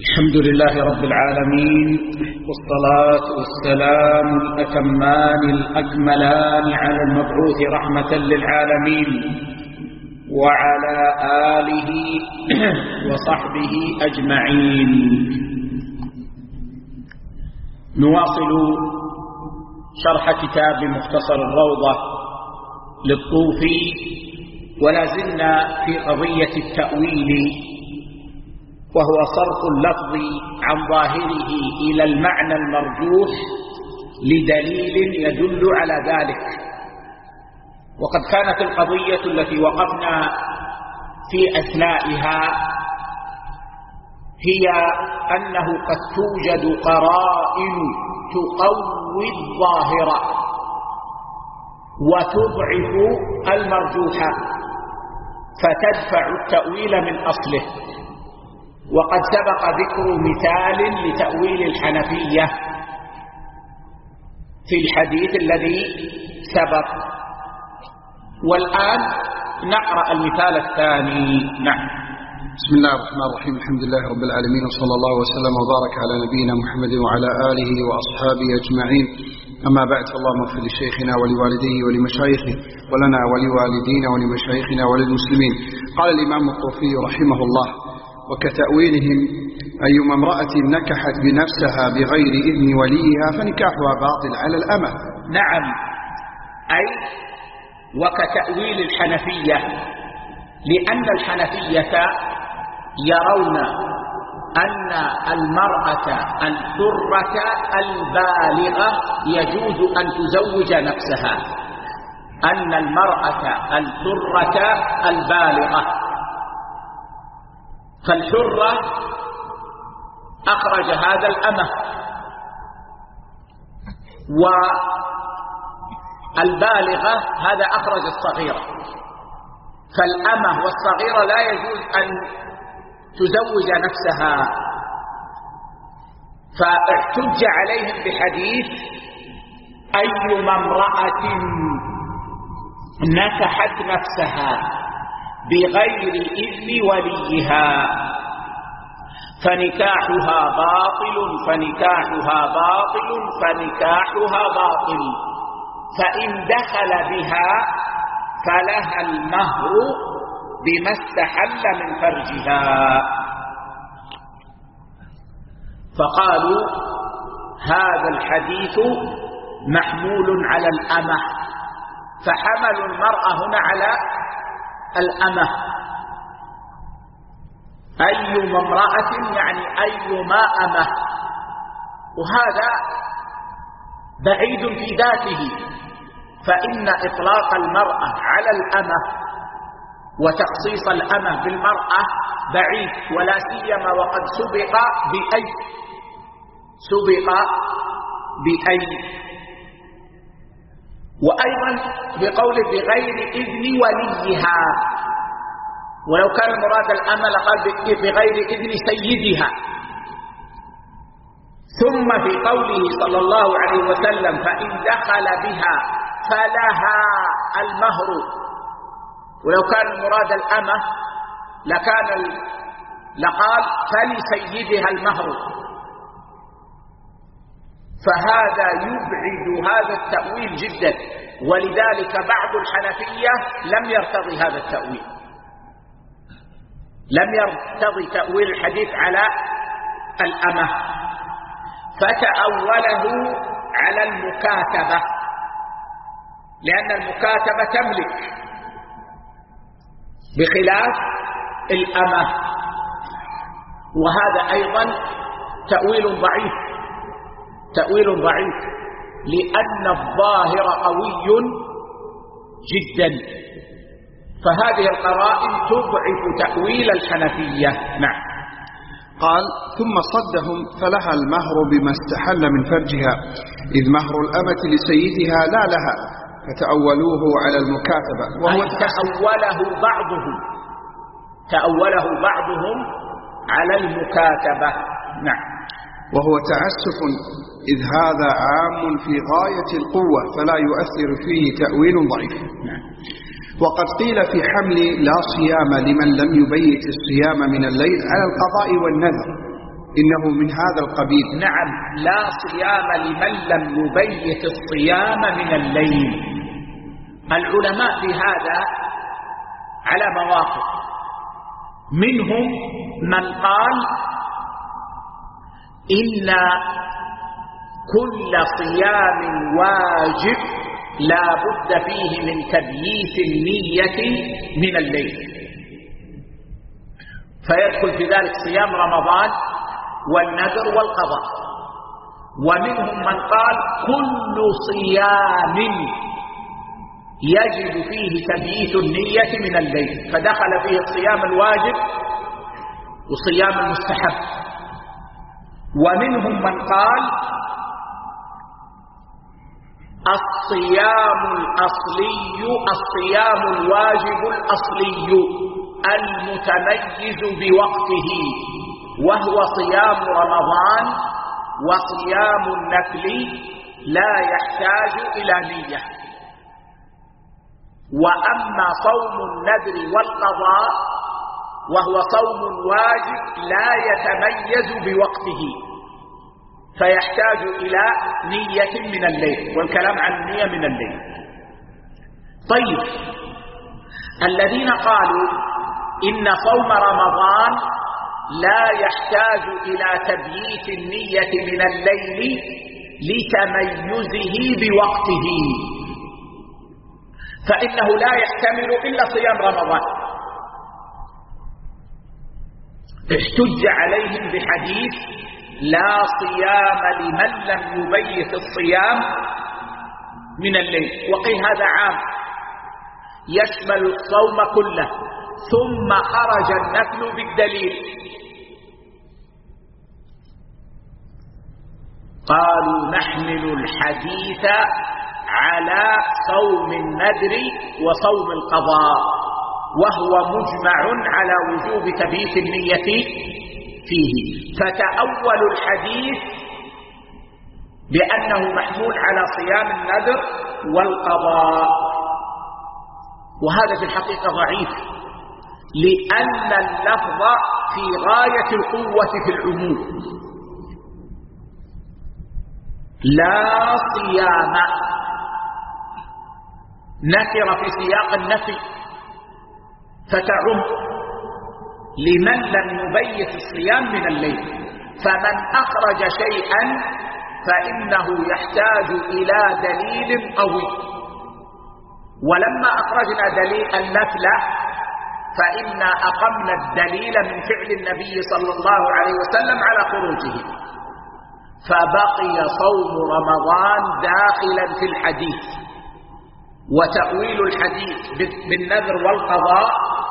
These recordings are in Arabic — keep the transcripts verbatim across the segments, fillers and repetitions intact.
الحمد لله رب العالمين، والصلاة والسلام الأتمان الأكملان على المبعوث رحمة للعالمين وعلى آله وصحبه أجمعين. نواصل شرح كتاب مختصر الروضة للطوفي، ولا زلنا في قضية التأويل، وهو صرف اللفظ عن ظاهره إلى المعنى المرجوح لدليل يدل على ذلك. وقد كانت القضية التي وقفنا في أثنائها هي أنه قد توجد قرائن تقوي الظاهر وتضعف المرجوح فتدفع التأويل من أصله. وقد سبق ذكر مثال لتأويل الحنفية في الحديث الذي سبق، والآن نقرأ المثال الثاني. نعم. بسم الله الرحمن الرحيم، الحمد لله رب العالمين، وصلى الله وسلم وبارك على نبينا محمد وعلى آله وأصحابه أجمعين. أما بعد، فاللهم اغفر لشيخنا ولوالديه ولمشايخه ولنا ولوالدينا ولمشايخنا وللمسلمين. قال الإمام الطوفي رحمه الله: وكتأويلهم أيما امرأة نكحت بنفسها بغير إذن وليها فنكاحها باطل على الأمة. نعم، أي وكتأويل الحنفية، لأن الحنفية يرون أن المرأة الحرة البالغة يجوز أن تزوج نفسها، أن المرأة الحرة البالغة، فالحرة أخرج هذا الأمة، والبالغة هذا أخرج الصغيرة، فالأمة والصغيرة لا يجوز أن تزوج نفسها. فاحتج عليهم بحديث أيما امرأة نكحت نفسها بغير إذن وليها فنكاحها باطل فنكاحها باطل فنكاحها باطل، فإن دخل بها فلها المهر بما استحل من فرجها. فقالوا هذا الحديث محمول على الأمة، فحملوا المرأة هنا على الأمة. أيما امرأة يعني أيما أمة، وهذا بعيد في ذاته، فإن إطلاق المرأة على الأمة وتخصيص الأمة بالمرأة بعيد، ولا سيما وقد سبق بأي سبق بأي وأيضا بقول بغير إذن وليها، ولو كان مراد الأمة لقال بغير إذن سيدها. ثم في قوله صلى الله عليه وسلم فإن دخل بها فلها المهر، ولو كان مراد الأمة لكان لقال فلسيدها المهر. فهذا يبعد هذا التأويل جدا، ولذلك بعض الحنفية لم يرتضي هذا التأويل، لم يرتضي تأويل الحديث على الأمة، فتأوله على المكاتبة، لأن المكاتبة تملك بخلاف الأمة، وهذا أيضا تأويل ضعيف تأويل ضعيف لأن الظاهر قوي جدا، فهذه القرائن تضعف تأويل الحنفية. نعم. قال: ثم صدهم فلها المهر بما استحل من فرجها، إذ مهر الأمة لسيدها لا لها، فتأولوه على المكاتبة. وهو تأوله بعضهم تأوله بعضهم على المكاتبة. نعم. وهو تعسف، إذ هذا عام في غاية القوة فلا يؤثر فيه تأويل ضعيف. نعم. وقد قيل في حمل لا صيام لمن لم يبيت الصيام من الليل على القضاء والنذر، إنه من هذا القبيل. نعم، لا صيام لمن لم يبيت الصيام من الليل. العلماء في هذا على مواقف، منهم من قال إن كل صيام واجب لا بد فيه من تبييت النية من الليل، فيدخل في ذلك صيام رمضان والنذر والقضاء. ومنهم من قال كل صيام يجب فيه تبييت النية من الليل، فدخل فيه الصيام الواجب وصيام المستحب. ومنهم من قال الصيام الأصلي الصيام الواجب الأصلي المتميز بوقته وهو صيام رمضان وصيام النفل لا يحتاج إلى نية. وأما صوم النذر والقضاء وهو صوم واجب لا يتميز بوقته فيحتاج إلى نية من الليل، والكلام عن النية من الليل. طيب، الذين قالوا إن صوم رمضان لا يحتاج إلى تبييت النية من الليل لتميزه بوقته، فإنه لا يحتمل إلا صيام رمضان. احتج عليهم بحديث لا صيام لمن لم يبيت الصيام من الليل، وقيل هذا عام يشمل الصوم كله، ثم خرج النفل بالدليل. قالوا نحمل الحديث على صوم النذر وصوم القضاء، وهو مجمع على وجوب تبييت النية فيه، فتأولوا الحديث بأنه محمول على صيام النذر والقضاء، وهذا في الحقيقة ضعيف، لأن اللفظ في غاية القوة في العموم. لا صيام نكر في سياق النفي فتعم لمن لم يبيت الصيام من الليل، فمن أخرج شيئا فإنه يحتاج إلى دليل قوي. ولما أخرجنا دليل النفل فإنا أقمنا الدليل من فعل النبي صلى الله عليه وسلم على خروجه، فبقي صوم رمضان داخلا في الحديث، وتأويل الحديث بالنذر والقضاء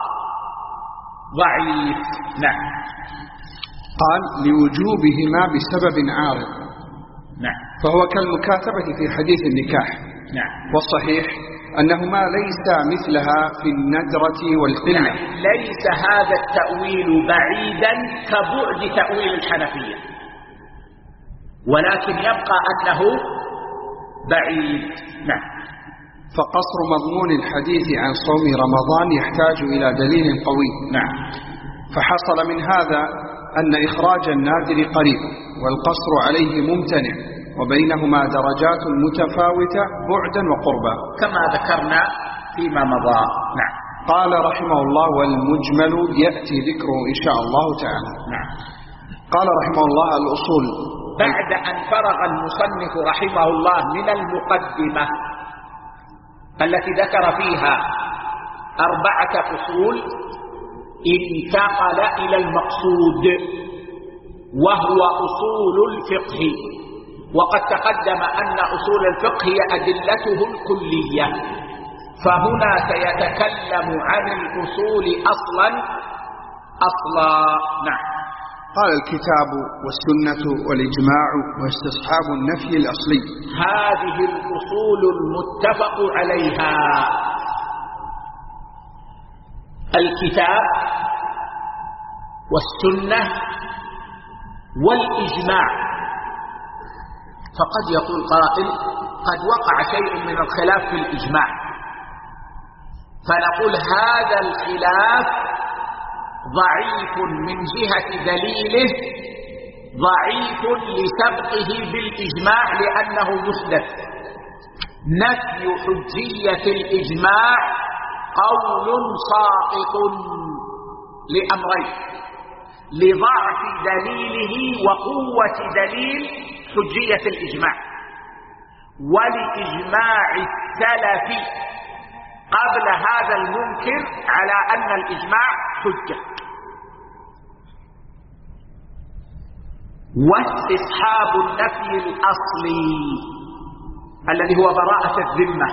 ضعيف. نعم. قال لوجوبهما بسبب عارض. نعم. فهو كالمكاتبة في حديث النكاح. نعم. والصحيح أنهما ليس مثلها في الندرة والقلة. نعم. ليس هذا التأويل بعيدا كبعد تأويل الحنفية، ولكن يبقى أنه بعيد. نعم. فقصر مضمون الحديث عن صوم رمضان يحتاج إلى دليل قوي. نعم. فحصل من هذا أن إخراج النادر قريب والقصر عليه ممتنع، وبينهما درجات متفاوتة بعدا وقربا كما ذكرنا فيما مضى. نعم. قال رحمه الله والمجمل يأتي ذكره إن شاء الله تعالى. نعم. قال رحمه الله الأصول. بعد أن فرغ المصنف رحمه الله من المقدمة التي ذكر فيها أربعة فصول، انتقل إلى المقصود وهو أصول الفقه. وقد تقدم أن أصول الفقه هي أدلته الكلية، فهنا سيتكلم عن الأصول أصلا أصلا. نعم. قال الكتاب والسنة والإجماع واستصحاب النفي الأصلي. هذه الأصول المتفق عليها: الكتاب والسنة والإجماع. فقد يقول قائل قد وقع شيء من الخلاف في الإجماع، فنقول هذا الخلاف ضعيف من جهة دليله ضعيف لسبقه بالإجماع لأنه يحدث. نفي حجية الإجماع قول ساقط لأمرين: لضعف دليله وقوة دليل حجية الإجماع، ولإجماع السلف قبل هذا المنكر على أن الإجماع حجة. واستصحاب النفي الأصلي الذي هو براءة الذمة،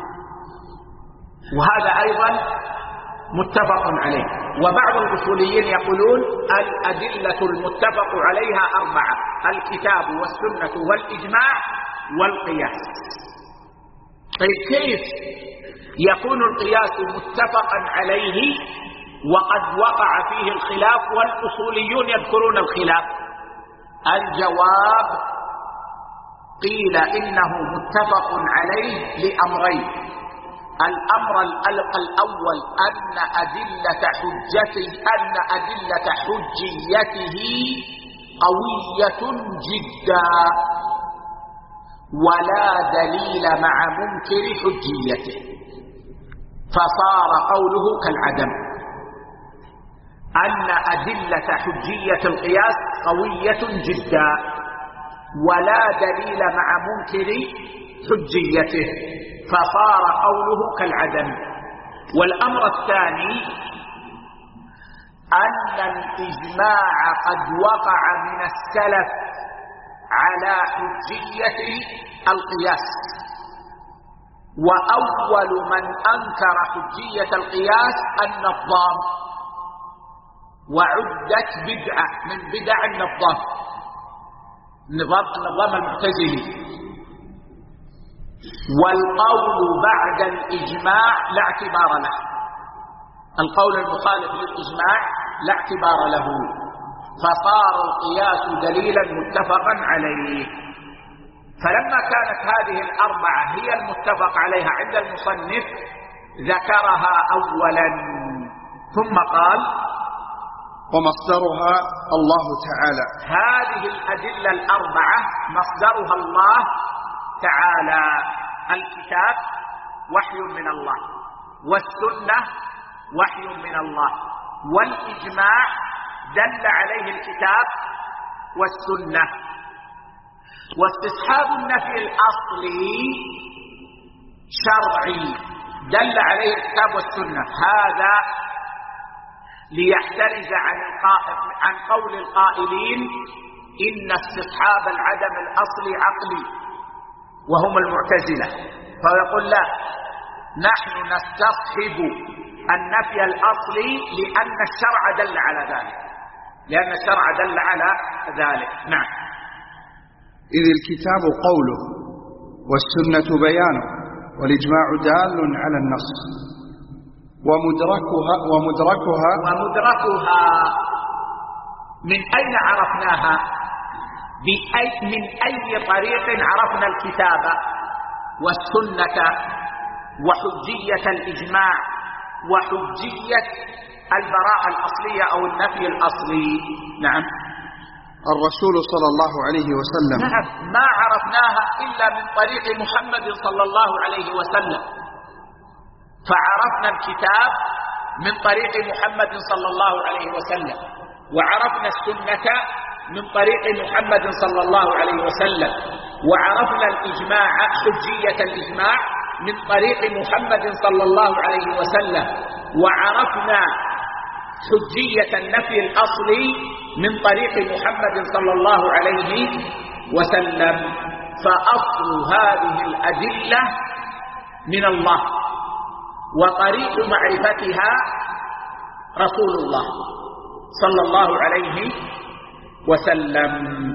وهذا أيضا متفق عليه. وبعض الأصوليين يقولون الأدلة المتفق عليها أربعة: الكتاب والسنة والإجماع والقياس. طيب كيف يكون القياس متفقا عليه وقد وقع فيه الخلاف والأصوليون يذكرون الخلاف؟ الجواب: قيل إنه متفق عليه لأمرين: الأمر الأول أن أدلة حجته أن أدلة حجيته قوية جدا، ولا دليل مع منكر حجيته، فصار قوله كالعدم. أن أدلة حجية القياس قوية جدا ولا دليل مع منكر حجيته، فصار قوله كالعدم. والأمر الثاني أن الإجماع قد وقع من السلف على حجية القياس، وأول من أنكر حجية القياس النظام، وعدت بدعة من بدع النظام، النظام النظام المعتزلي. والقول بعد الإجماع لا اعتبار له، القول المخالف للإجماع لا اعتبار له، فصار القياس دليلا متفقا عليه. فلما كانت هذه الأربعة هي المتفق عليها عند المصنف ذكرها أولا، ثم قال: ومصدرها الله تعالى. هذه الأدلة الأربعة مصدرها الله تعالى: الكتاب وحي من الله، والسنة وحي من الله، والإجماع دل عليه الكتاب والسنة. واستصحاب النفي الأصلي شرعي دل عليه الكتاب والسنة، هذا ليحترز عن عن قول القائلين إن استصحاب العدم الأصلي عقلي، وهم المعتزلة. فيقول لا، نحن نستصحب النفي الأصلي لأن الشرع دل على ذلك، لأن الشرع دل على ذلك. نعم. إذ الكتاب قوله والسنة بيانه والإجماع دال على النص، ومدركها ومدركها ومدركها من أين عرفناها؟ بأي من أي طريق عرفنا الكتاب والسنة وحجية الإجماع وحجية البراءة الأصلية أو النفي الأصلي؟ نعم. الرسول صلى الله عليه وسلم. نعم، ما عرفناها إلا من طريق محمد صلى الله عليه وسلم، فعرفنا الكتاب من طريق محمد صلى الله عليه وسلم، وعرفنا السنة من طريق محمد صلى الله عليه وسلم، وعرفنا الإجماع حجية الإجماع من طريق محمد صلى الله عليه وسلم، وعرفنا حجية النفي الأصلي من طريق محمد صلى الله عليه وسلم. فأصل هذه الأدلة من الله، وطريق معرفتها رسول الله صلى الله عليه وسلم.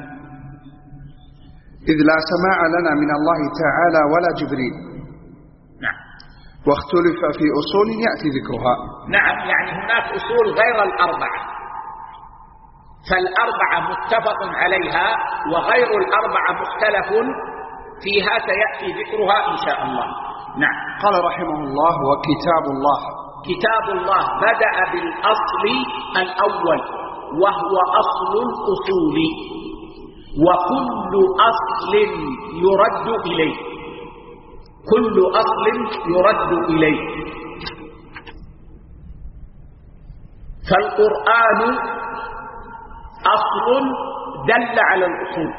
إذ لا سماع لنا من الله تعالى ولا جبريل. نعم. واختلف في أصول يأتي ذكرها. نعم، يعني هناك أصول غير الأربعة، فالأربعة متفق عليها وغير الأربعة مختلف فيها، سيأتي ذكرها إن شاء الله. نعم. قال رحمه الله: وكتاب الله. كتاب الله بدأ بالأصل الأول وهو أصل الأصول، وكل أصل يرد إليه، كل أصل يرد إليه. فالقرآن أصل دل على الأصول،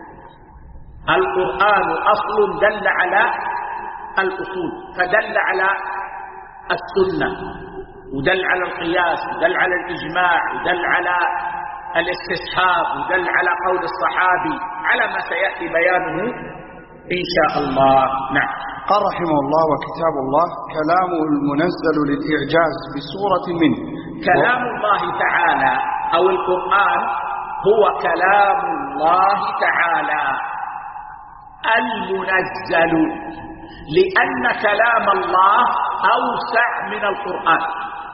القرآن أصل دل على الأصول، فدل على السنة ودل على القياس ودل على الإجماع ودل على الاستصحاب ودل على قول الصحابي على ما سيأتي بيانه إن شاء الله. نعم. قال رحمه الله: وكتاب الله كلامه المنزل للإعجاز بصورة منه. كلام الله تعالى أو القرآن هو كلام الله تعالى المنزل، لأن كلام الله أوسع من القرآن،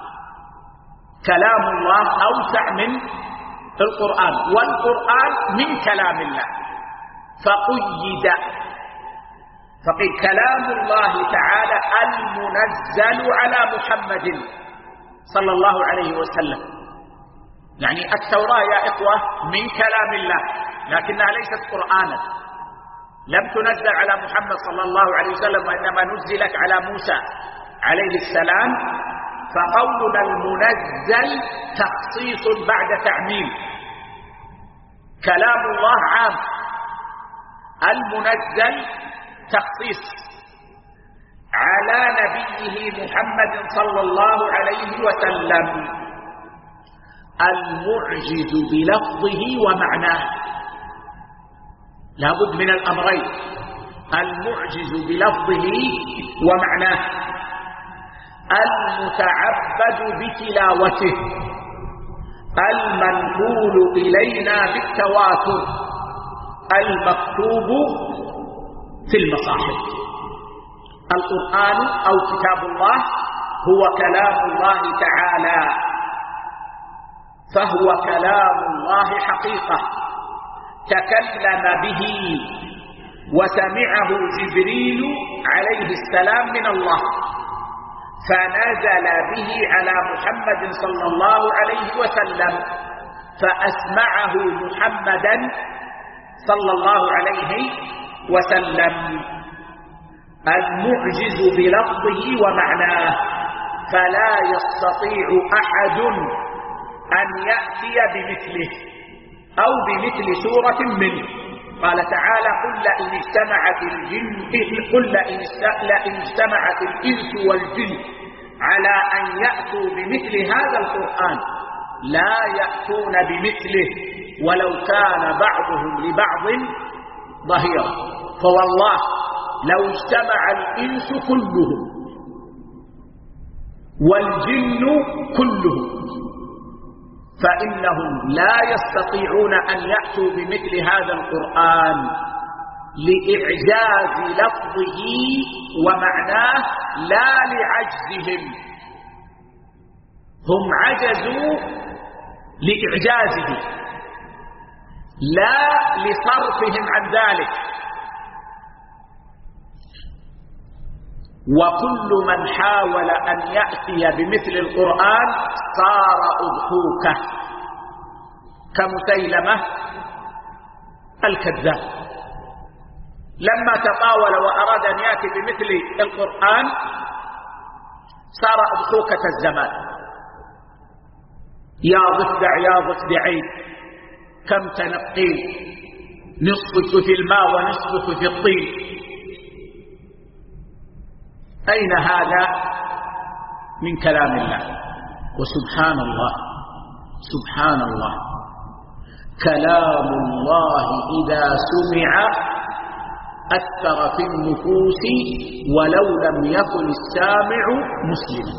كلام الله أوسع من القرآن، والقرآن من كلام الله فقيد، فقيل كلام الله تعالى المنزل على محمد صلى الله عليه وسلم. يعني التوراة يا إخوة من كلام الله لكنها ليست قرآنا، لم تنزل على محمد صلى الله عليه وسلم وإنما نزلت على موسى عليه السلام. فقولنا المنزل تخصيص بعد تعميم، كلام الله عام، المنزل تخصيص على نبيه محمد صلى الله عليه وسلم، المعجز بلفظه ومعناه، لا بد من الأمرين، المعجز بلفظه ومعناه، المتعبد بتلاوته، المنقول إلينا بالتواتر، المكتوب في المصاحف. القرآن أو كتاب الله هو كلام الله تعالى، فهو كلام الله حقيقة تكلم به وسمعه جبريل عليه السلام من الله، فنزل به على محمد صلى الله عليه وسلم، فأسمعه محمدا صلى الله عليه وسلم، المعجز بلفظه ومعناه، فلا يستطيع أحد أن يأتي بمثله أو بمثل سورة منه. قال تعالى: قل لئن اجتمعت الجن قل لئن اجتمعت الإنس والجن على أن يأتوا بمثل هذا القرآن لا يأتون بمثله ولو كان بعضهم لبعض ظهيرا. فوالله لو اجتمع الإنس كلهم والجن كلهم فإنهم لا يستطيعون أن يأتوا بمثل هذا القرآن لإعجاز لفظه ومعناه لا لعجزهم، هم عجزوا لإعجازه لا لصرفهم عن ذلك. وكل من حاول أن يأتي بمثل القرآن صار أضحوكة كمسيلمة الكذاب، لما تطاول وأراد أن يأتي بمثل القرآن صار أضحوكة الزمان. يا ضفدع يا ضفدعين كم تنقين، نصفك في الماء ونصفك في الطين. أين هذا من كلام الله؟ وسبحان الله سبحان الله، كلام الله إذا سمع أثر في النفوس ولو لم يكن السامع مسلما.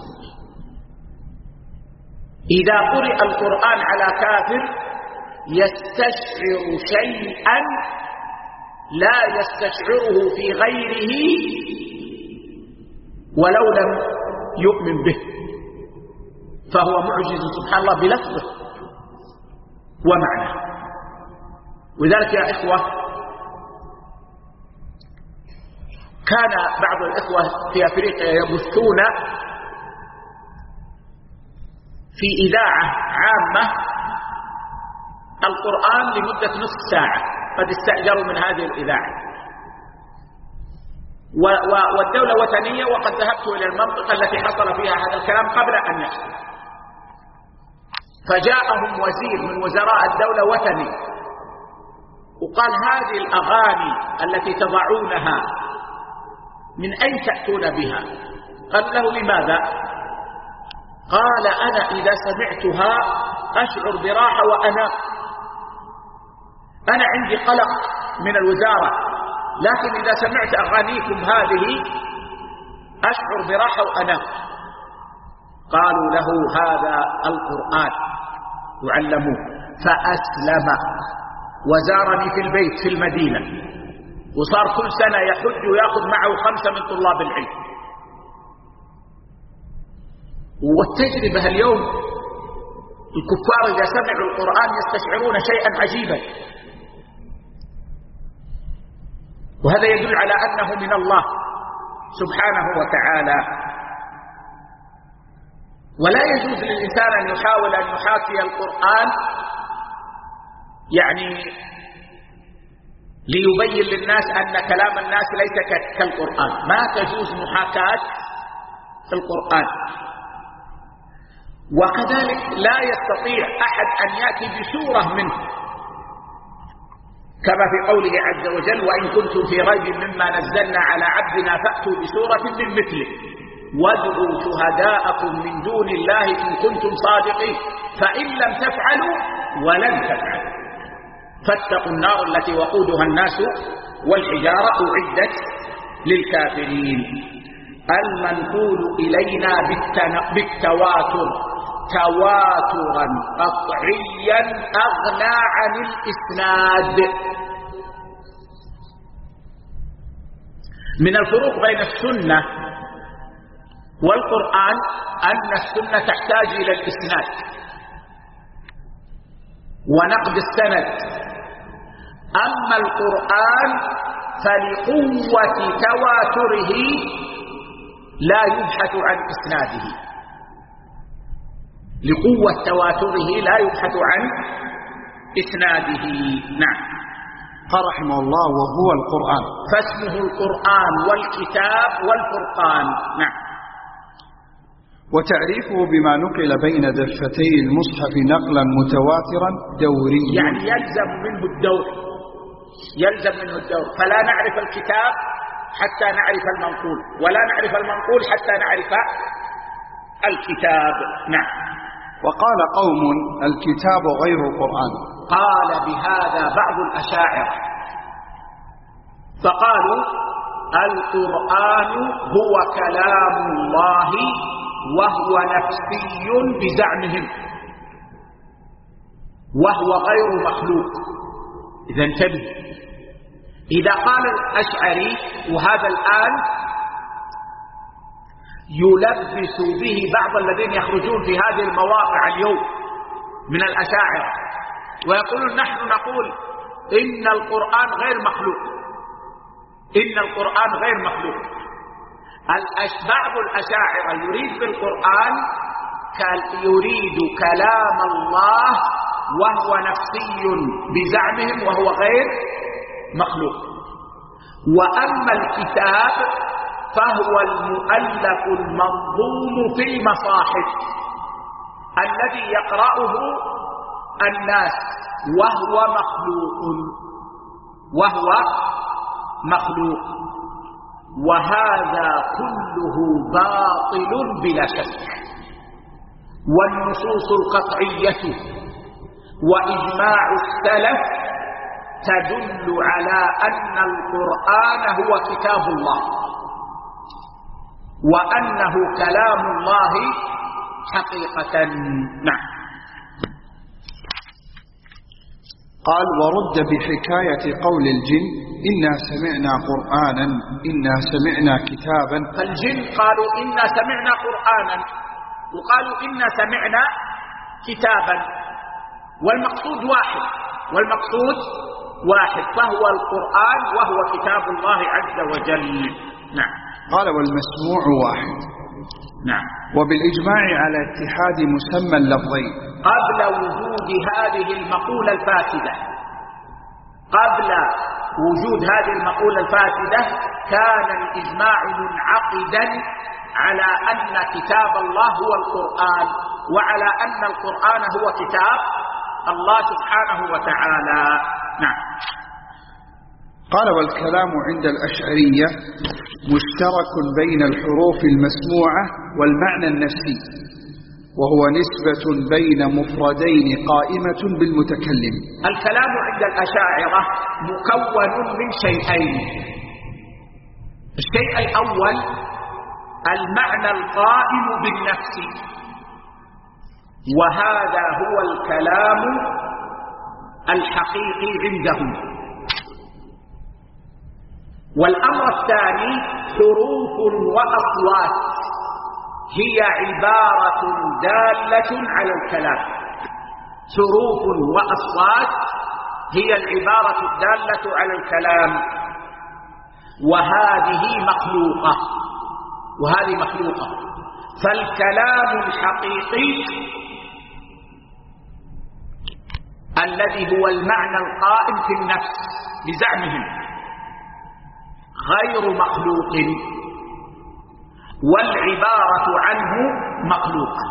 إذا قرئ القرآن على كافر يستشعر شيئا لا يستشعره في غيره ولو لم يؤمن به، فهو معجز سبحان الله بلفظه ومعناه. وذلك يا إخوة كان بعض الإخوة في أفريقيا يبثون في إذاعة عامة القرآن لمدة نصف ساعة، قد استأجروا من هذه الإذاعة، والدولة وثنية، وقد ذهبت إلى المنطقة التي حصل فيها هذا الكلام قبل أن يحصل. فجاءهم وزير من وزراء الدولة وثني وقال: هذه الأغاني التي تضعونها من أين تأتون بها؟ قال له: لماذا؟ قال: أنا إذا سمعتها أشعر براحة وأنام، أنا عندي قلق من الوزارة، لكن إذا سمعت أغانيكم هذه أشعر براحة وأنام. قالوا له: هذا القرآن يعلموه. فأسلم وزارني في البيت في المدينة، وصار كل سنة يحج ويأخذ معه خمسة من طلاب العلم. والتجربة اليوم الكفار إذا سمعوا القرآن يستشعرون شيئا عجيبا، وهذا يدل على أنه من الله سبحانه وتعالى. ولا يجوز للإنسان أن يحاول أن يحاكي القرآن يعني ليبين للناس أن كلام الناس ليس كالقرآن. ما تجوز محاكاة القرآن. وكذلك لا يستطيع أحد أن يأتي بسورة منه، كما في قوله عز وجل: وإن كنتم في ريب مما نزلنا على عبدنا فأتوا بسورة من مثله وادعوا شهداءكم من دون الله إن كنتم صادقين فإن لم تفعلوا ولن تفعلوا فاتقوا النار التي وقودها الناس والحجارة أعدت للكافرين. المنقول إلينا بالتواتر تواترا قطعيا أغنى عن الإسناد. من الفروق بين السنة والقرآن أن السنة تحتاج إلى الإسناد ونقد السند، أما القرآن فلقوة تواتره لا يبحث عن إسناده، لقوة تواتره لا يبحث عن إسناده. نعم. قال رحمه الله: وهو القرآن. فاسمه القرآن والكتاب والفرقان. نعم. وتعريفه بما نقل بين دفتي المصحف نقلا متواترا دوريا، يعني يلزم منه الدور، يلزم منه الدور. فلا نعرف الكتاب حتى نعرف المنقول، ولا نعرف المنقول حتى نعرف الكتاب. نعم. وقال قوم: الكتاب غير القرآن. قال بهذا بعض الأشاعرة، فقالوا: القرآن هو كلام الله وهو نفسي بزعمهم وهو غير مخلوق. إذا انتبه، إذا قال الأشعري، وهذا الآن يلبس به بعض الذين يخرجون في هذه المواقع اليوم من الأشاعرة ويقولون: نحن نقول إن القرآن غير مخلوق، إن القرآن غير مخلوق. بعض الأشاعرة يريد بالقرآن يريد كلام الله وهو نفسي بزعمهم وهو غير مخلوق. وأما الكتاب فهو المؤلف المنظوم في المصاحف الذي يقرأه الناس وهو مخلوق، وهو مخلوق. وهذا كله باطل بلا شك. والنصوص القطعية وإجماع السلف تدل على أن القرآن هو كتاب الله وأنه كلام الله حقيقة. نعم. قال: ورد بحكاية قول الجن: إنا سمعنا قرآنا إنا سمعنا كتابا. فالجن قالوا: إنا سمعنا قرآنا، وقالوا: إنا سمعنا كتابا، والمقصود واحد، والمقصود واحد، فهو القرآن وهو كتاب الله عز وجل. نعم. قال: والمسموع واحد. نعم. وبالإجماع على اتحاد مسمى اللفظين قبل وجود هذه المقولة الفاسدة قبل وجود هذه المقولة الفاسدة كان الإجماع منعقدا على أن كتاب الله هو القرآن، وعلى أن القرآن هو كتاب الله سبحانه وتعالى. نعم. قال: والكلام عند الأشعرية مشترك بين الحروف المسموعة والمعنى النفسي، وهو نسبة بين مفردين قائمة بالمتكلم. الكلام عند الأشاعرة مكون من شيئين: الشيء الأول المعنى القائم بالنفس، وهذا هو الكلام الحقيقي عندهم. والأمر الثاني حروف وأصوات هي عبارة دالة على الكلام. حروف وأصوات هي العبارة الدالة على الكلام، وهذه مخلوقة وهذه مخلوقة. فالكلام الحقيقي الذي هو المعنى القائم في النفس بزعمهم غير مخلوق، والعبارة عنه مخلوقة.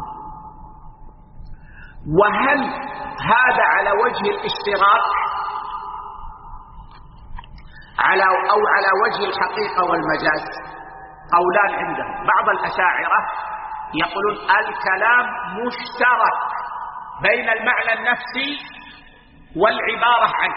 وهل هذا على وجه الاشتراك على أو على وجه الحقيقة والمجاز؟ قولان عندهم. بعض الأشاعرة يقولون الكلام مشترك بين المعنى النفسي والعبارة عنه،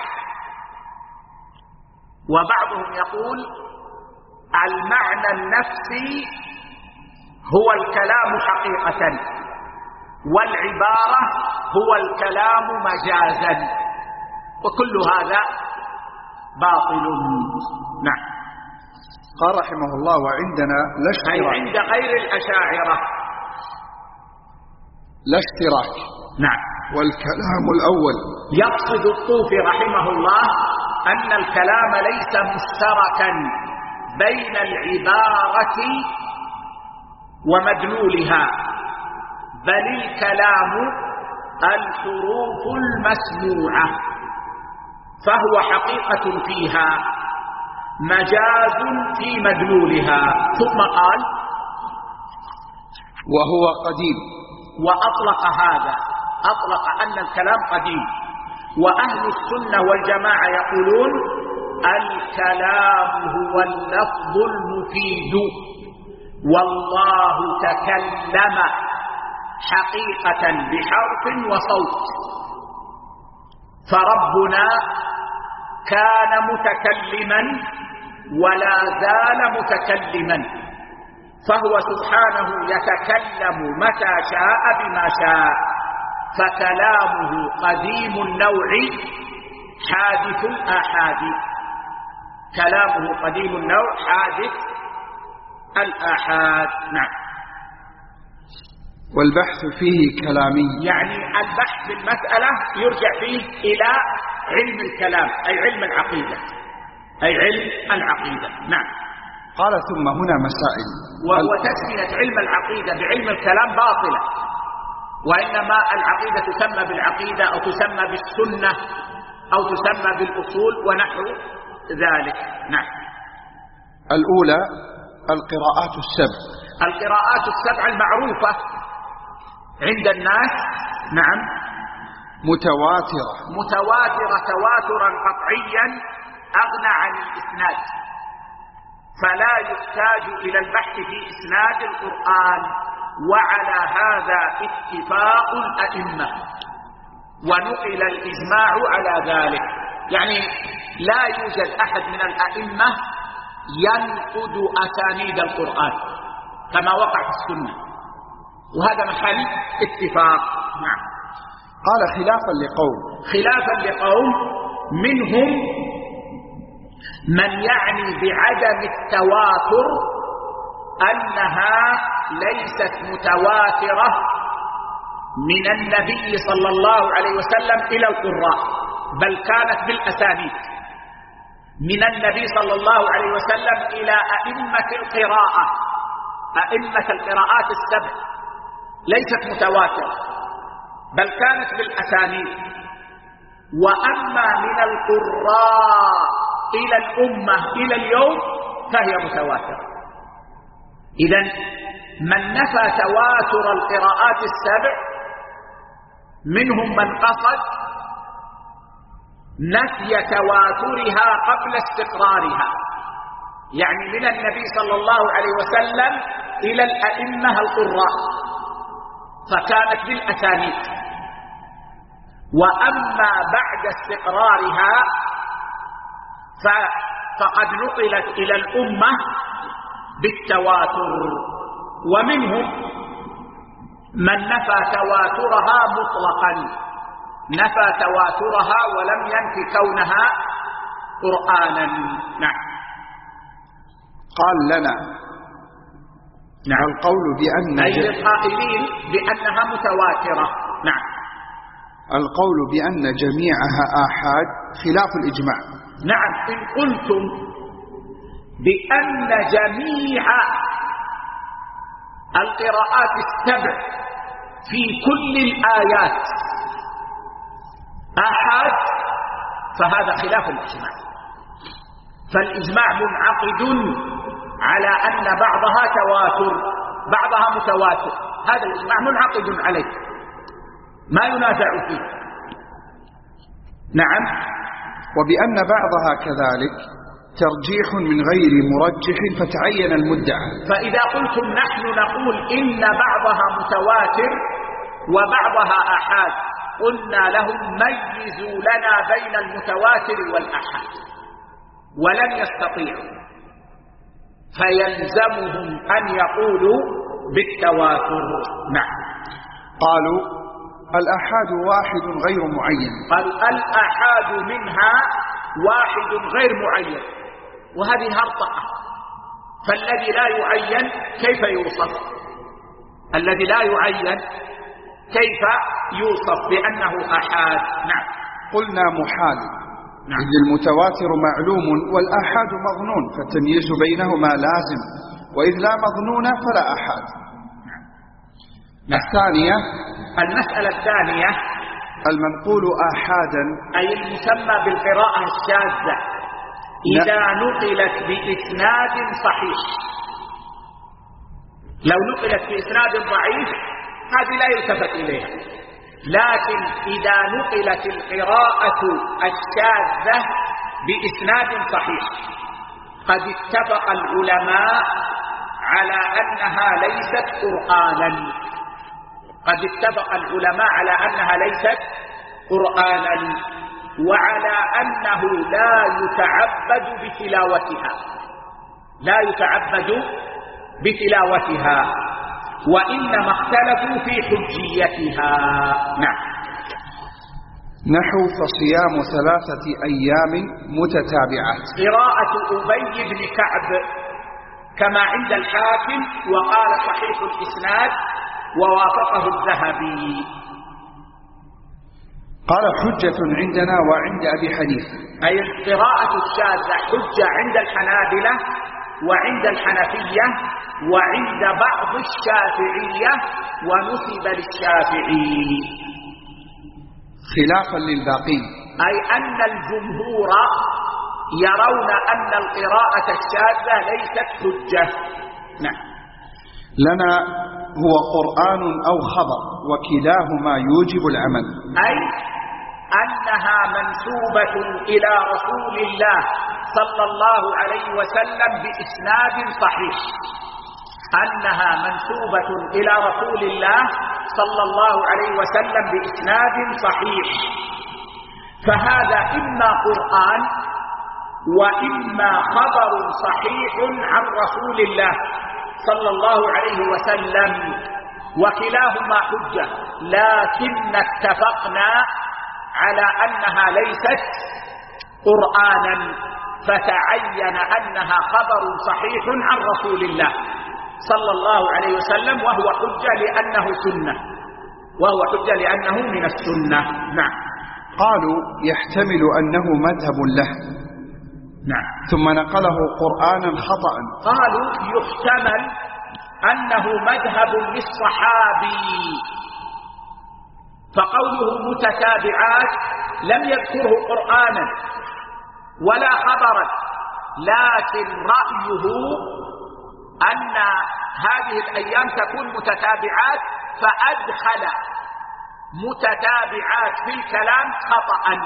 وبعضهم يقول المعنى النفسي هو الكلام حقيقة، والعبارة هو الكلام مجازا، وكل هذا باطل. نعم. قال رحمه الله: وعندنا لا اشتراك، أي عند غير الأشاعرة لا اشتراك. نعم. والكلام الأول يقصد الطوفي رحمه الله أن الكلام ليس مشتركا بين العبارة ومدلولها، بل الكلام الحروف المسموعة، فهو حقيقة فيها مجاز في مدلولها. ثم قال: وهو قديم. وأطلق هذا، أطلق أن الكلام قديم. وأهل السنة والجماعة يقولون الكلام هو اللفظ المفيد، والله تكلم حقيقة بحرف وصوت، فربنا كان متكلما ولا زال متكلما، فهو سبحانه يتكلم متى شاء بما شاء، فكلامه قديم النوع حادث الآحاد. كلامه قديم النوع حادث الآحاد. نعم. والبحث فيه كلامي، يعني البحث في المسألة يرجع فيه إلى علم الكلام، أي علم العقيدة، أي علم العقيدة. نعم. قال: ثم هنا مسائل. وهو تسمية علم العقيدة بعلم الكلام باطلة، وإنما العقيدة تسمى بالعقيدة أو تسمى بالسنة أو تسمى بالأصول ونحو ذلك. نعم. الأولى القراءات السبع. القراءات السبع المعروفة عند الناس. نعم. متواترة متواترة تواترا قطعيا أغنى عن الإسناد، فلا يحتاج إلى البحث في إسناد القرآن، وعلى هذا اتفاق الأئمة، ونقل الإجماع على ذلك. يعني لا يوجد أحد من الأئمة ينقد أسانيد القرآن كما وقع في السنة، وهذا محل اتفاق. نعم. قال: خلافا لقوم خلافا لقوم منهم من يعني بعدم التواتر أنها ليست متواترة من النبي صلى الله عليه وسلم إلى القراء، بل كانت بالأسانيد من النبي صلى الله عليه وسلم إلى أئمة القراءة. أئمة القراءات السبع ليست متواترة، بل كانت بالأسانيد، وأما من القراء إلى الأمة إلى اليوم فهي متواترة. إذن من نفى تواتر القراءات السبع منهم من قصد نفي تواترها قبل استقرارها، يعني من النبي صلى الله عليه وسلم إلى الأئمة القراء فكانت بالأسانيد، وأما بعد استقرارها فقد نقلت إلى الأمة بالتواتر. ومنهم من نفى تواترها مطلقا، نفى تواترها ولم ينفي كونها قرآنا. نعم. قال لنا نعم القول بأن أي القائلين بأنها متواترة. نعم. القول بأن جميعها آحاد خلاف الإجماع. نعم. إن قلتم بأن جميع القراءات السبع في كل الآيات آحاد فهذا خلاف الإجماع، فالإجماع منعقد على أن بعضها تواتر بعضها متواتر، هذا الإجماع منعقد عليه ما ينازع فيه. نعم. وبأن بعضها كذلك ترجيح من غير مرجح فتعين المدعى. فإذا قلتم نحن نقول إن بعضها متواتر وبعضها آحاد قلنا لهم ميزوا لنا بين المتواتر والآحاد، ولم يستطيعوا، فيلزمهم أن يقولوا بالتواتر. نعم. قالوا الآحاد واحد غير معين. قالوا الآحاد منها واحد غير معين، وهذه هرطقة، فالذي لا يعين كيف يوصف؟ الذي لا يعين كيف يوصف بأنه آحاد؟ نعم. قلنا محال. نعم. إذ المتواتر معلوم والآحاد مظنون، فالتمييز بينهما لازم، وإذ لا مظنون فلا آحاد. نعم. الثانية المسألة الثانية المنقول آحادا أي المسمى بالقراءة الشاذة إذا نقلت بإسناد صحيح. لو نقلت بإسناد ضعيف هذه لا يلتفت إليها، لكن إذا نقلت القراءة الشاذة بإسناد صحيح قد اتفق العلماء على أنها ليست قرآنا، قد اتفق العلماء على أنها ليست قرآنا، وعلى أنه لا يتعبد بتلاوتها، لا يتعبد بتلاوتها، وإنما اختلفوا في حجيتها. نعم. نحو فصيام ثلاثة أيام متتابعات. قراءة أبي بن كعب كما عند الحاكم، وقال صحيح الإسناد ووافقه الذهبي. قال حجة عندنا وعند أبي حنيفة. أي القراءة الشاذة حجة عند الحنابلة وعند الحنفية وعند بعض الشافعية، ونسب للشافعي، خلافا للباقين، أي أن الجمهور يرون أن القراءة الشاذة ليست حجة. نعم. لنا هو قرآن أو خبر وكلاهما يوجب العمل، أي أنها منسوبة إلى رسول الله صلى الله عليه وسلم بإسناد صحيح، أنها منسوبة إلى رسول الله صلى الله عليه وسلم بإسناد صحيح، فهذا إما قرآن وإما خبر صحيح عن رسول الله صلى الله عليه وسلم، وكلاهما حجة، لكن اتفقنا على أنها ليست قرآنا، فتعين أنها خبر صحيح عن رسول الله صلى الله عليه وسلم، وهو حجة لأنه سنة، وهو حجة لأنه من السنة. نعم. قالوا يحتمل أنه مذهب له. نعم. ثم نقله قرآنا خطأ. قالوا يحتمل أنه مذهب للصحابي، فقوله متتابعات لم يذكره قرآنا ولا خبرا، لكن رأيه أن هذه الأيام تكون متتابعات، فأدخل متتابعات في الكلام خطأ.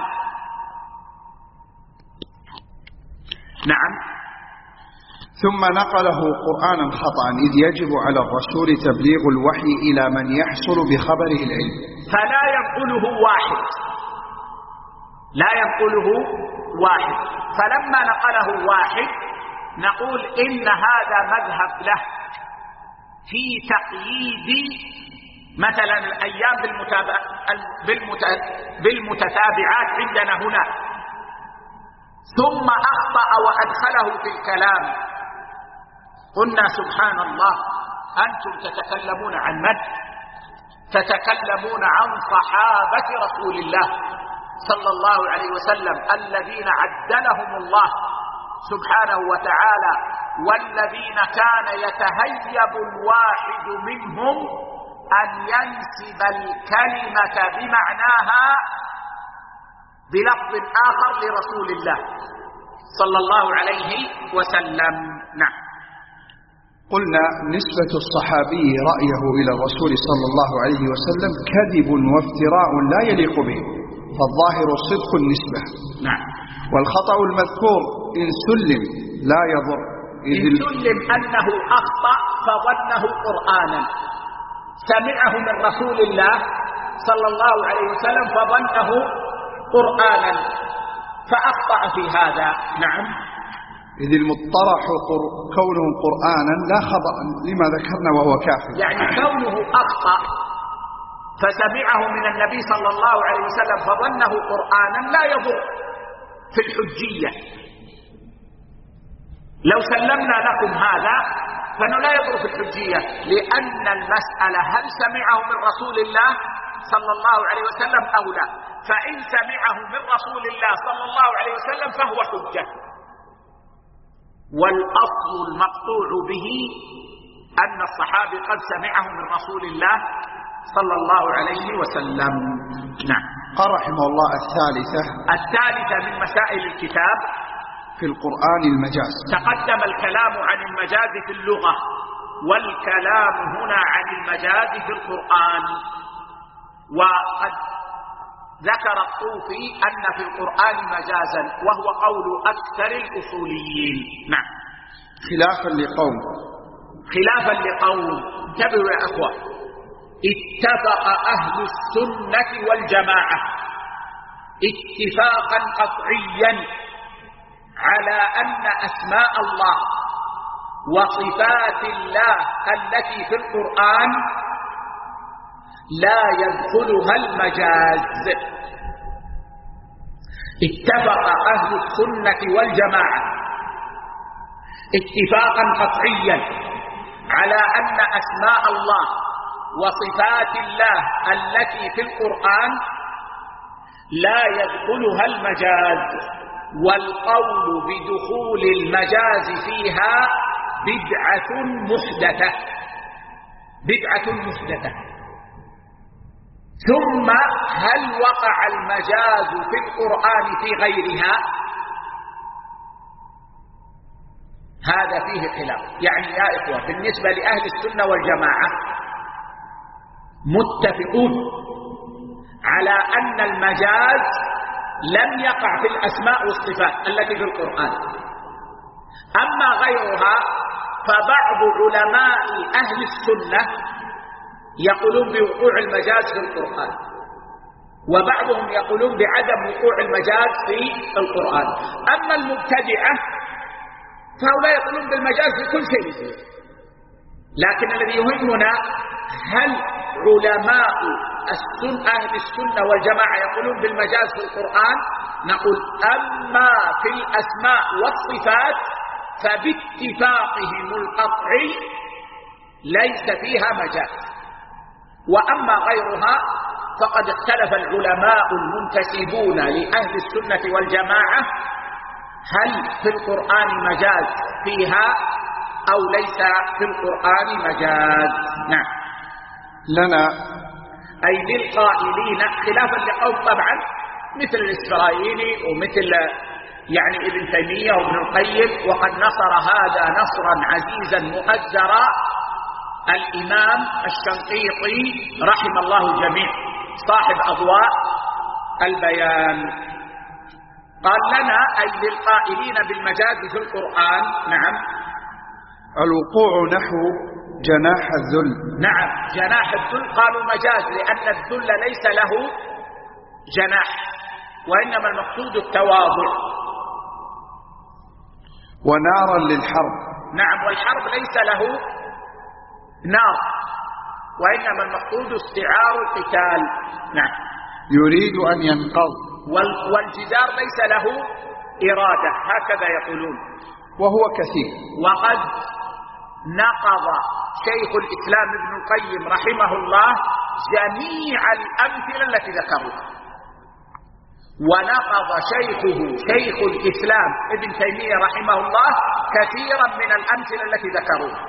نعم. ثم نقله قرآنا خطأ، إذ يجب على الرسول تبليغ الوحي إلى من يحصل بخبره العلم، فلا ينقله واحد، لا ينقله واحد. فلما نقله واحد نقول إن هذا مذهب له في تقييد مثلا الأيام بالمتتابعات عندنا هنا، ثم أخطأ وأدخله في الكلام. قلنا سبحان الله، أنتم تتكلمون عن من؟ تتكلمون عن صحابة رسول الله صلى الله عليه وسلم الذين عدلهم الله سبحانه وتعالى، والذين كان يتهيب الواحد منهم أن ينسب الكلمة بمعناها بلفظ آخر لرسول الله صلى الله عليه وسلم. نعم. قلنا نسبة الصحابي رأيه إلى الرسول صلى الله عليه وسلم كذب وافتراء لا يليق به، فالظاهر صدق النسبة. نعم. والخطأ المذكور إن سلم لا يضر، إن سلم أنه أخطأ فظنه قرآنا، سمعه من رسول الله صلى الله عليه وسلم فظنه قرآنا فأخطأ في هذا. نعم. إذ المطرح كونه قرآنا لا خطأ لما ذكرنا وهو كافر، يعني كونه أخطأ فسمعه من النبي صلى الله عليه وسلم فظنه قرآنا لا يضر في الحجية. لو سلمنا لكم هذا فإنه لا يضر في الحجية، لأن المسألة هل سمعه من رسول الله صلى الله عليه وسلم أو لا. فإن سمعه من رسول الله صلى الله عليه وسلم فهو حجة، والأصل المقطوع به أن الصحابي قد سمعه من رسول الله صلى الله عليه وسلم. نعم. قال رحمه الله الثالثة الثالثة من مسائل الكتاب في القرآن المجاز. تقدم الكلام عن المجاز في اللغة، والكلام هنا عن المجاز في القرآن. وقد ذكر الطوفي أن في القرآن مجازا، وهو قول أكثر الأصوليين. نعم. خلافا لقوم خلافا لقوم انتبهوا يا أخوة، اتفق أهل السنة والجماعة اتفاقا قطعيا على أن أسماء الله وصفات الله التي في القرآن لا يدخلها المجاز. اتفق أهل السنة والجماعة اتفاقا قطعيا على أن أسماء الله وصفات الله التي في القرآن لا يدخلها المجاز، والقول بدخول المجاز فيها بدعة محدثة بدعة محدثة. ثم هل وقع المجاز في القرآن في غيرها؟ هذا فيه خلاف. يعني يا إخوة، بالنسبة لأهل السنة والجماعة متفقون على أن المجاز لم يقع في الأسماء والصفات التي في القرآن. أما غيرها فبعض علماء أهل السنة يقولون بوقوع المجاز في القرآن، وبعضهم يقولون بعدم وقوع المجاز في القرآن. أما المبتدعة فهؤلاء يقولون بالمجاز في كل شيء. لكن الذي يهمنا هل علماء السنة أهل السنة والجماعة يقولون بالمجاز في القرآن؟ نقول أما في الأسماء والصفات فباتفاقهم القطعي ليس فيها مجاز، وأما غيرها فقد اختلف العلماء المنتسبون لأهل السنة والجماعة هل في القرآن مجاز فيها أو ليس في القرآن مجاز. نعم. لنا أي للقائلين خلافا لقوم طبعا مثل الإسرائيلي ومثل يعني ابن تيمية وابن القيم. وقد نصر هذا نصرا عزيزا مؤزرا الإمام الشنقيطي رحم الله الجميع صاحب أضواء البيان. قال لنا أي للقائلين بالمجاز في القرآن نعم الوقوع نحو جناح الذل. نعم جناح الذل قالوا مجاز لأن الذل ليس له جناح وإنما المقصود التواضع. ونارا للحرب. نعم والحرب ليس له نار وإنما المقصود استعار القتال. نعم يريد أن ينقض. والجدار ليس له إرادة هكذا يقولون وهو كثير. وقد نقض شيخ الإسلام ابن القيم رحمه الله جميع الأمثلة التي ذكروها، ونقض شيخه شيخ الإسلام ابن تيمية رحمه الله كثيرا من الأمثلة التي ذكروها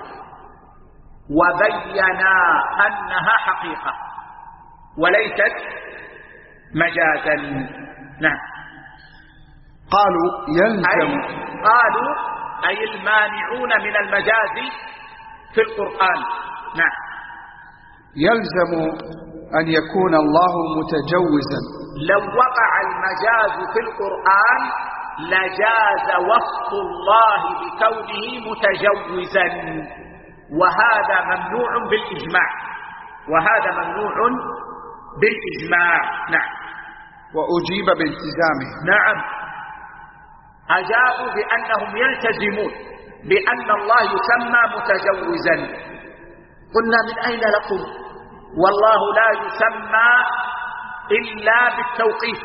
وبينا أنها حقيقة وليست مجازا. نعم قالوا يلزم أي قالوا أي المانعون من المجاز في القرآن. نعم يلزم أن يكون الله متجوزا. لو وقع المجاز في القرآن لجاز وصف الله بكونه متجوزا، وهذا ممنوع بالإجماع وهذا ممنوع بالإجماع. نعم وأجيب بالتزامه. نعم أجابوا بأنهم يلتزمون بأن الله يسمى متجوزا. قلنا من أين لكم؟ والله لا يسمى إلا بالتوقيف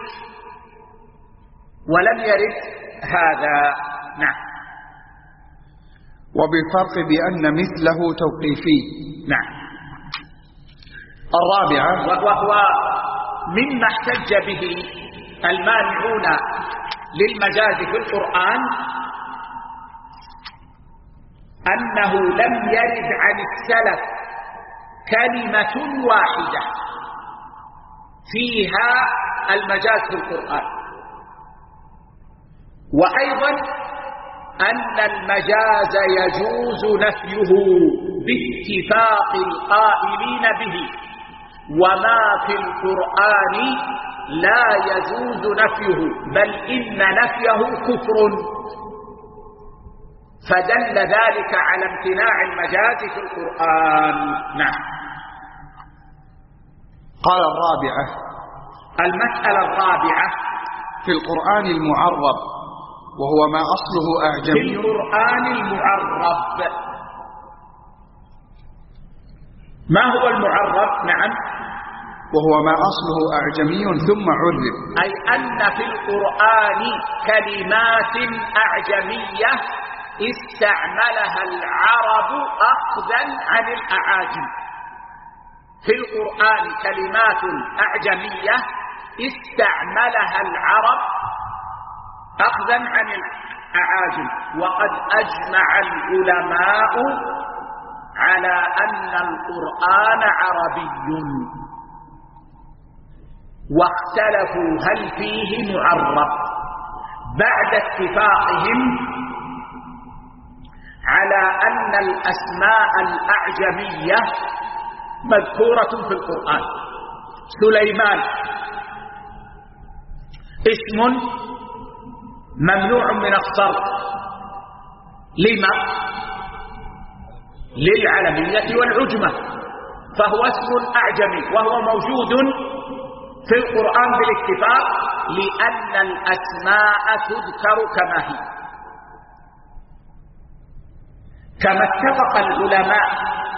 ولم يرد هذا. نعم وبالفرق بأن مثله توقيفي. نعم الرابعة وهو مما احتج به المانعون للمجاز في القرآن أنه لم يرد عن السلف كلمة واحدة فيها المجاز في القرآن، وأيضا أن المجاز يجوز نفيه باتفاق القائلين به، وما في القرآن لا يجوز نفيه بل إن نفيه كفر، فدل ذلك على امتناع المجاز في القرآن. نعم قال الرابعة المسألة الرابعة في القرآن المعرب وهو ما أصله أعجمي. في القرآن المعرب ما هو المعرب؟ نعم وهو ما أصله أعجمي ثم عرب، أي أن في القرآن كلمات أعجمية استعملها العرب أخذا عن الأعاجم. في القرآن كلمات أعجمية استعملها العرب أخذا عن الأعاجم، وقد أجمع العلماء على أن القرآن عربي، واختلفوا هل فيه معرب بعد اتفاقهم على أن الأسماء الأعجمية مذكورة في القرآن. سليمان اسم ممنوع من الصرف، لما؟ للعلمية والعجمة، فهو اسم أعجمي وهو موجود في القرآن بالاتفاق لأن الأسماء تذكر كما هي، كما اتفق العلماء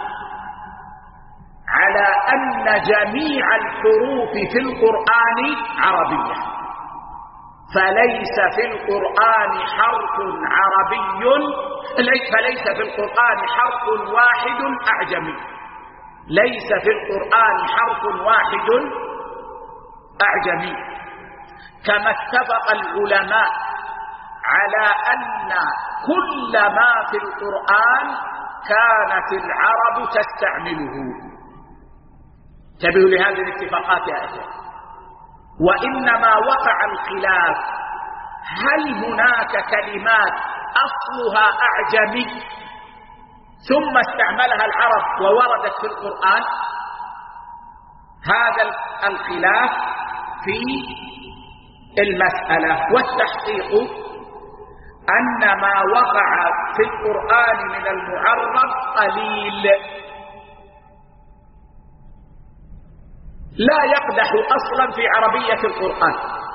على أن جميع الحروف في القرآن عربية، فليس في القرآن حرف عربي فليس في القرآن حرف واحد أعجمي، ليس في القرآن حرف واحد أعجمي، كما اتفق العلماء على أن كل ما في القرآن كانت العرب تستعمله. انتبهوا لهذه الاتفاقات يا أخوان. وإنما وقع الخلاف هل هناك كلمات أصلها أعجمي ثم استعملها العرب ووردت في القرآن؟ هذا الخلاف في المسألة. والتحقيق أن ما وقع في القرآن من المعرب قليل لا يقدح أصلا في عربية القرآن،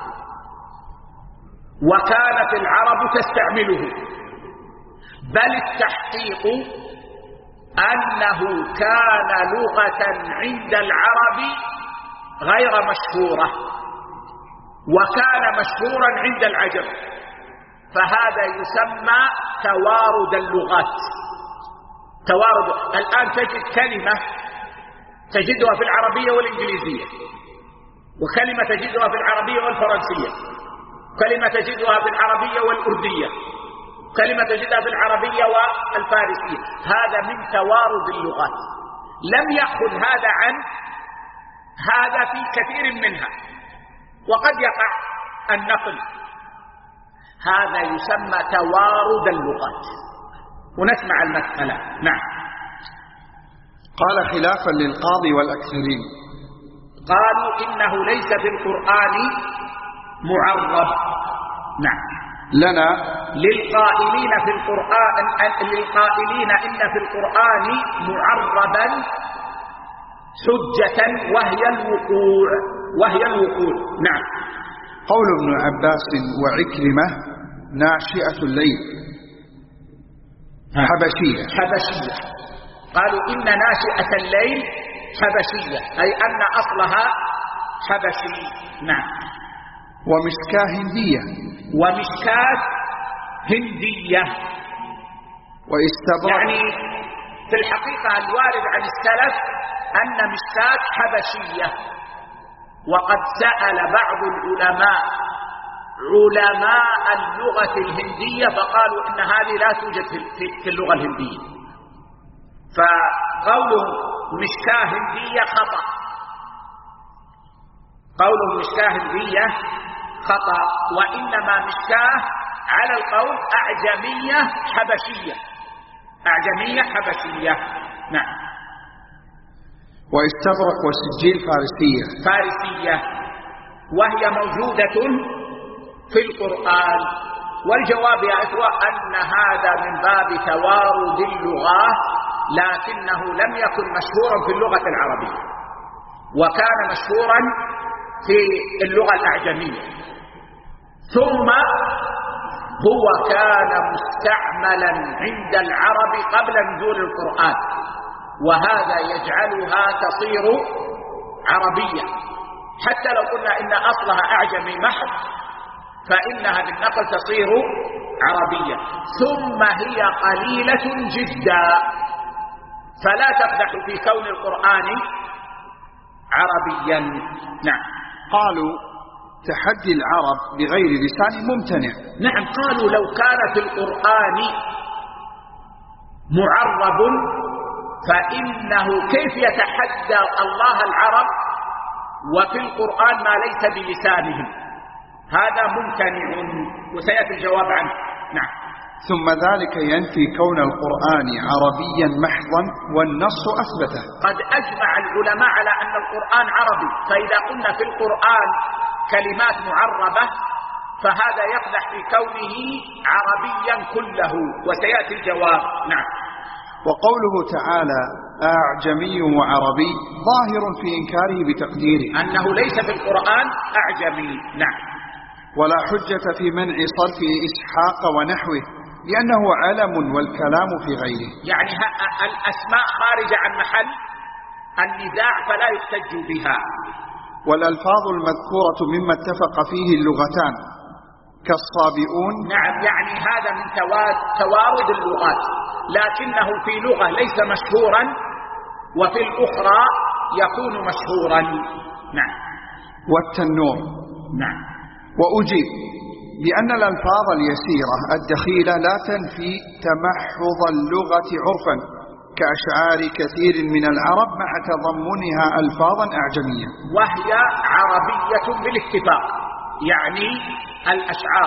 وكانت العرب تستعمله، بل التحقيق أنه كان لغة عند العرب غير مشهورة، وكان مشهورا عند العجم، فهذا يسمى توارد اللغات. توارد. الآن تجد كلمة تجدها في العربية والإنجليزية، وكلمة تجدها في العربية والفرنسية، كلمة تجدها في العربية والأردية، كلمة تجدها في العربية والفارسية. هذا من توارد اللغات، لم يأخذ هذا عن هذا في كثير منها، وقد يقع النقل. هذا يسمى توارد اللغات. ونسمع المسألة. نعم. قال خلافا للقاضي والأكثرين، قالوا إنه ليس في القرآن معرب. نعم. لنا للقائلين في القرآن للقائلين إن في القرآن معربا حجة وهي الوقوع وهي الوقوع. نعم. قول ابن عباس وعكرمة ناشئة الليل حبشية. حبشية. قالوا إن ناشئة الليل حبشية، أي أن أصلها حبشي. نعم. ومشكاة هندية. ومشكاة هندية. واستبرق. يعني في الحقيقة الوارد عن السلف أن مشكاة حبشية، وقد سأل بعض العلماء علماء اللغة الهندية فقالوا إن هذه لا توجد في اللغة الهندية، فقوله مشكاة هندية خطأ. قوله مشكاة هندية خطأ، وإنما مشكاة على القول أعجمية حبشية. أعجمية حبشية. نعم. واستبرق وسجيل فارسية. فارسية، وهي موجودة في القرآن. والجواب يا إخوة أن هذا من باب توارد اللغات، لكنه لم يكن مشهورا في اللغة العربية، وكان مشهورا في اللغة الأعجمية، ثم هو كان مستعملا عند العرب قبل نزول القرآن، وهذا يجعلها تصير عربية. حتى لو قلنا إن أصلها أعجمي محض فإنها بالنقل تصير عربية. ثم هي قليلة جدا، فلا تقدح في كون القرآن عربيا. نعم. قالوا تحدي العرب بغير لسان ممتنع. نعم. قالوا لو كان في القرآن معرب فإنه كيف يتحدى الله العرب وفي القرآن ما ليس بلسانهم؟ هذا ممتنع، وسيأتي الجواب عنه. نعم. ثم ذلك ينفي كون القرآن عربيا محضا والنص أثبته. قد أجمع العلماء على أن القرآن عربي، فإذا قلنا في القرآن كلمات معربة فهذا يقدح في كونه عربيا كله، وسيأتي الجواب. نعم. وقوله تعالى أعجمي وعربي ظاهر في إنكاره بتقديره أنه ليس في القرآن أعجمي. نعم. ولا حجة في منع صرف إسحاق ونحوه لأنه علم والكلام في غيره. يعني الأسماء خارجة عن محل النزاع فلا يحتج بها. والألفاظ المذكورة مما اتفق فيه اللغتان كالصابئون. نعم. يعني هذا من توارد اللغات، لكنه في لغة ليس مشهورا وفي الأخرى يكون مشهورا. نعم. والتنور. نعم. وأجيب بأن الألفاظ اليسيرة الدخيلة لا تنفي تمحض اللغة عرفا كأشعار كثير من العرب مع تضمنها ألفاظا أعجمية. وهي عربية بالاتفاق، يعني الأشعار،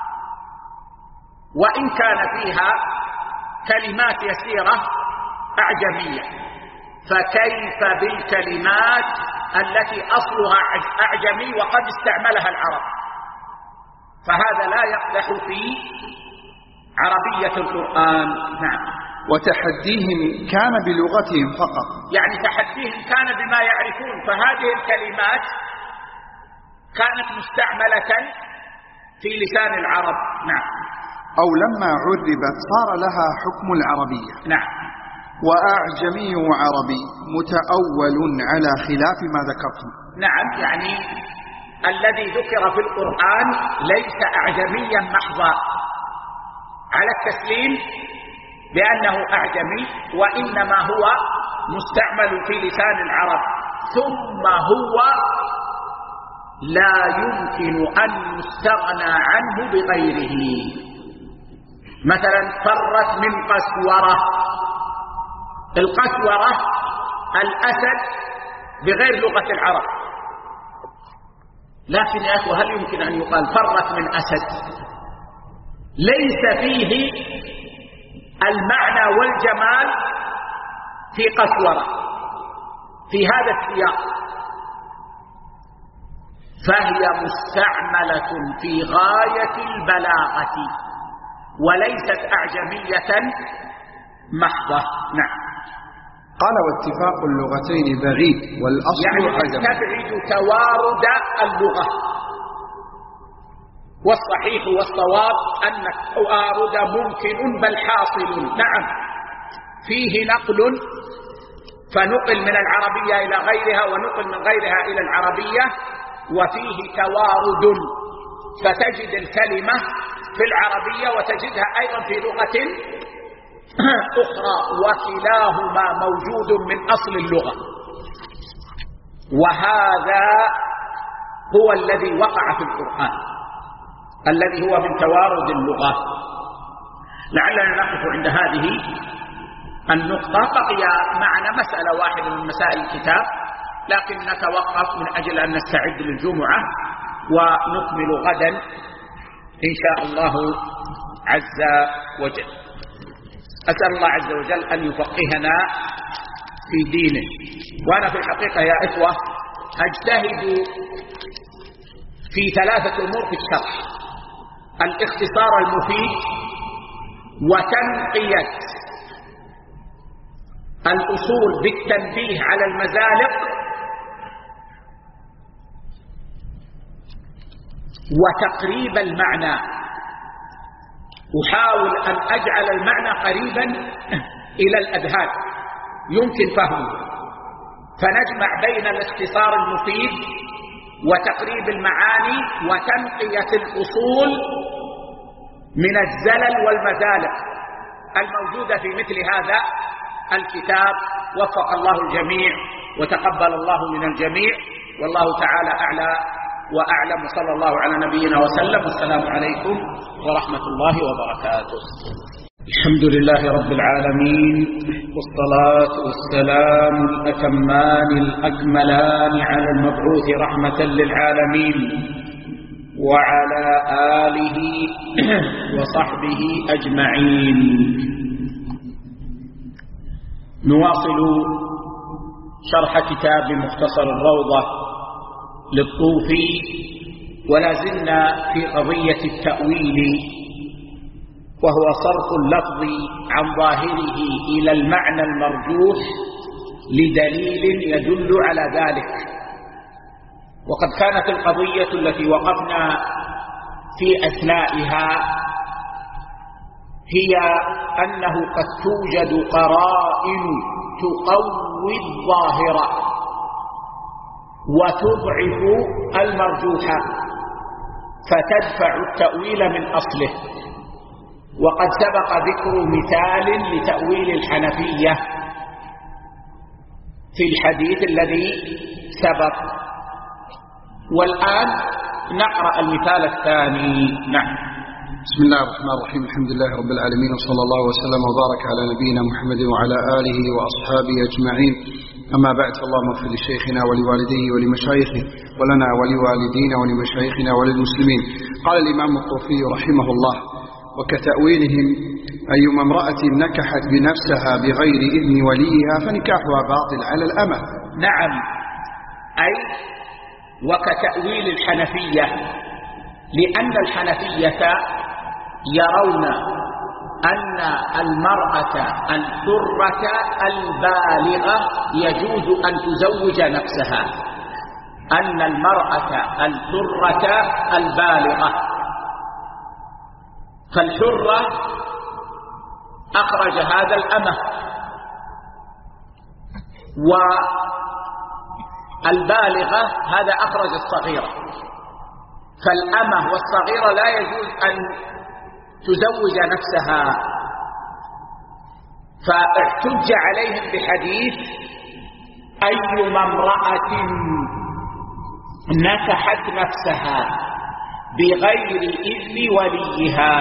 وإن كان فيها كلمات يسيرة أعجمية، فكيف بالكلمات التي أصلها أعجمي وقد استعملها العرب؟ فهذا لا يقدح في عربية القرآن. نعم. وتحديهم كان بلغتهم فقط، يعني تحديهم كان بما يعرفون، فهذه الكلمات كانت مستعملة في لسان العرب. نعم. أو لما عربت صار لها حكم العربية. نعم. وأعجمي وعربي متأول على خلاف ما ذكرتم. نعم، يعني الذي ذكر في القرآن ليس أعجميا محضا على التسليم بأنه أعجمي، وإنما هو مستعمل في لسان العرب، ثم هو لا يمكن أن يستغنى عنه بغيره. مثلا فرت من قسورة، القسورة الأسد بغير لغة العرب، لكن يا أخوة هل يمكن أن يقال فرت من أسد؟ ليس فيه المعنى والجمال في قسورة في هذا السياق، فهي مستعملة في غاية البلاغة وليست أعجمية محضة. نعم. قال واتفاق اللغتين بعيد والأصل يعني عدم، تبعد توارد اللغة، والصحيح والصواب أن التوارد ممكن بل حاصل. نعم، فيه نقل، فنقل من العربية إلى غيرها ونقل من غيرها إلى العربية، وفيه توارد، فتجد الكلمة في العربية وتجدها أيضا في لغة أخرى، وكلاهما موجود من أصل اللغة، وهذا هو الذي وقع في القرآن، الذي هو من توارد اللغة. لعلنا نقف عند هذه النقطة. بقي معنا مسألة واحدة من مسائل الكتاب، لكن نتوقف من أجل أن نستعد للجمعة، ونكمل غدا إن شاء الله عز وجل. أسأل الله عز وجل أن يفقهنا في دينه. وأنا في الحقيقة يا إخوة أجتهد في ثلاثة أمور في الشرح: الاختصار المفيد، وتنقية الأصول بالتنبيه على المزالق، وتقريب المعنى. أحاول أن أجعل المعنى قريبا إلى الأذهان يمكن فهمه، فنجمع بين الاختصار المفيد وتقريب المعاني وتنقية الأصول من الزلل والمزالق الموجودة في مثل هذا الكتاب. وفق الله الجميع وتقبل الله من الجميع، والله تعالى أعلى وأعلم، وصلى الله على نبينا وسلم، والسلام عليكم ورحمة الله وبركاته. الحمد لله رب العالمين، والصلاة والسلام الأتمان الأكملان على المبعوث رحمة للعالمين، وعلى آله وصحبه أجمعين. نواصل شرح كتاب مختصر الروضة للطوفي، ولا زلنا في قضية التأويل، وهو صرف اللفظ عن ظاهره إلى المعنى المرجوح لدليل يدل على ذلك. وقد كانت القضية التي وقفنا في أثنائها هي أنه قد توجد قرائن تقوي الظاهرة وتضعف المرجوح، فتدفع التأويل من أصله. وقد سبق ذكر مثال لتأويل الحنفية في الحديث الذي سبق، والآن نقرأ المثال الثاني. نعم. بسم الله الرحمن الرحيم. الحمد لله رب العالمين، وصلى الله وسلم وبارك على نبينا محمد وعلى آله وأصحابه أجمعين. أما بعد، اللهم اغفر لشيخنا ولوالديه ولمشايخه ولنا ولوالدينا ولمشايخنا وللمسلمين. قال الإمام الطوفي رحمه الله: وكتأويلهم أيما امرأة نكحت بنفسها بغير إذن وليها فنكاحها باطل على الأمة. نعم، أي وكتأويل الحنفية، لأن الحنفية يرون أن المرأة الحرة البالغة يجوز أن تزوج نفسها، أن المرأة الحرة البالغة، فالحرة أخرج هذا الأمة، والبالغة هذا أخرج الصغيرة، فالأمة والصغيرة لا يجوز أن تزوج نفسها، فاحتج عليهم بحديث: أيما امرأة نكحت نفسها بغير إذن وليها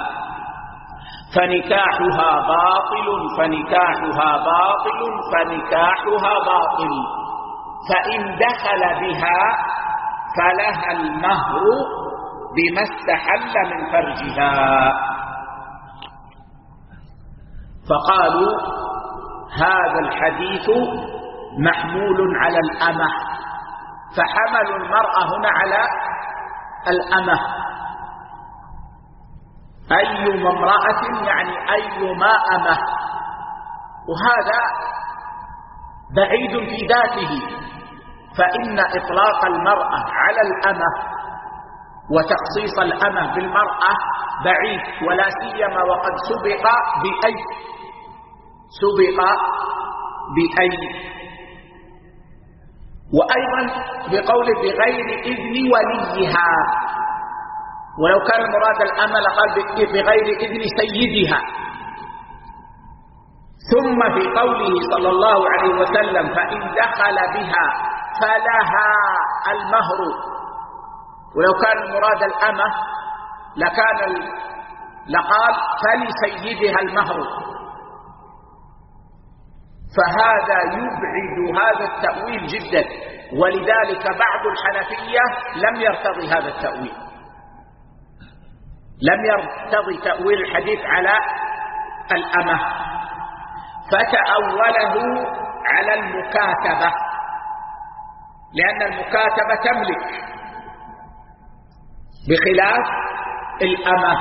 فنكاحها باطل فنكاحها باطل فنكاحها باطل، فإن دخل بها فلها المهر بما استحل من فرجها. فقالوا هذا الحديث محمول على الأمة، فحملوا المرأة هنا على الأمة، أيما امرأة يعني أيما أمة، وهذا بعيد في ذاته، فإن إطلاق المرأة على الأمة وتخصيص الأمة بالمرأة بعيد، ولا سيما وقد سبق بأي سبق بأي وأيضا بقول بغير إذن وليها، ولو كان مراد الأمة لقال بغير إذن سيدها. ثم في قوله صلى الله عليه وسلم: فإن دخل بها فلها المهر، ولو كان المراد الأمة لكان لقال فلسيدها المهر، فهذا يبعد هذا التأويل جدا، ولذلك بعض الحنفية لم يرتضي هذا التأويل، لم يرتضي تأويل الحديث على الأمة، فتأوله على المكاتبة، لأن المكاتبة تملك بخلاف الأمة،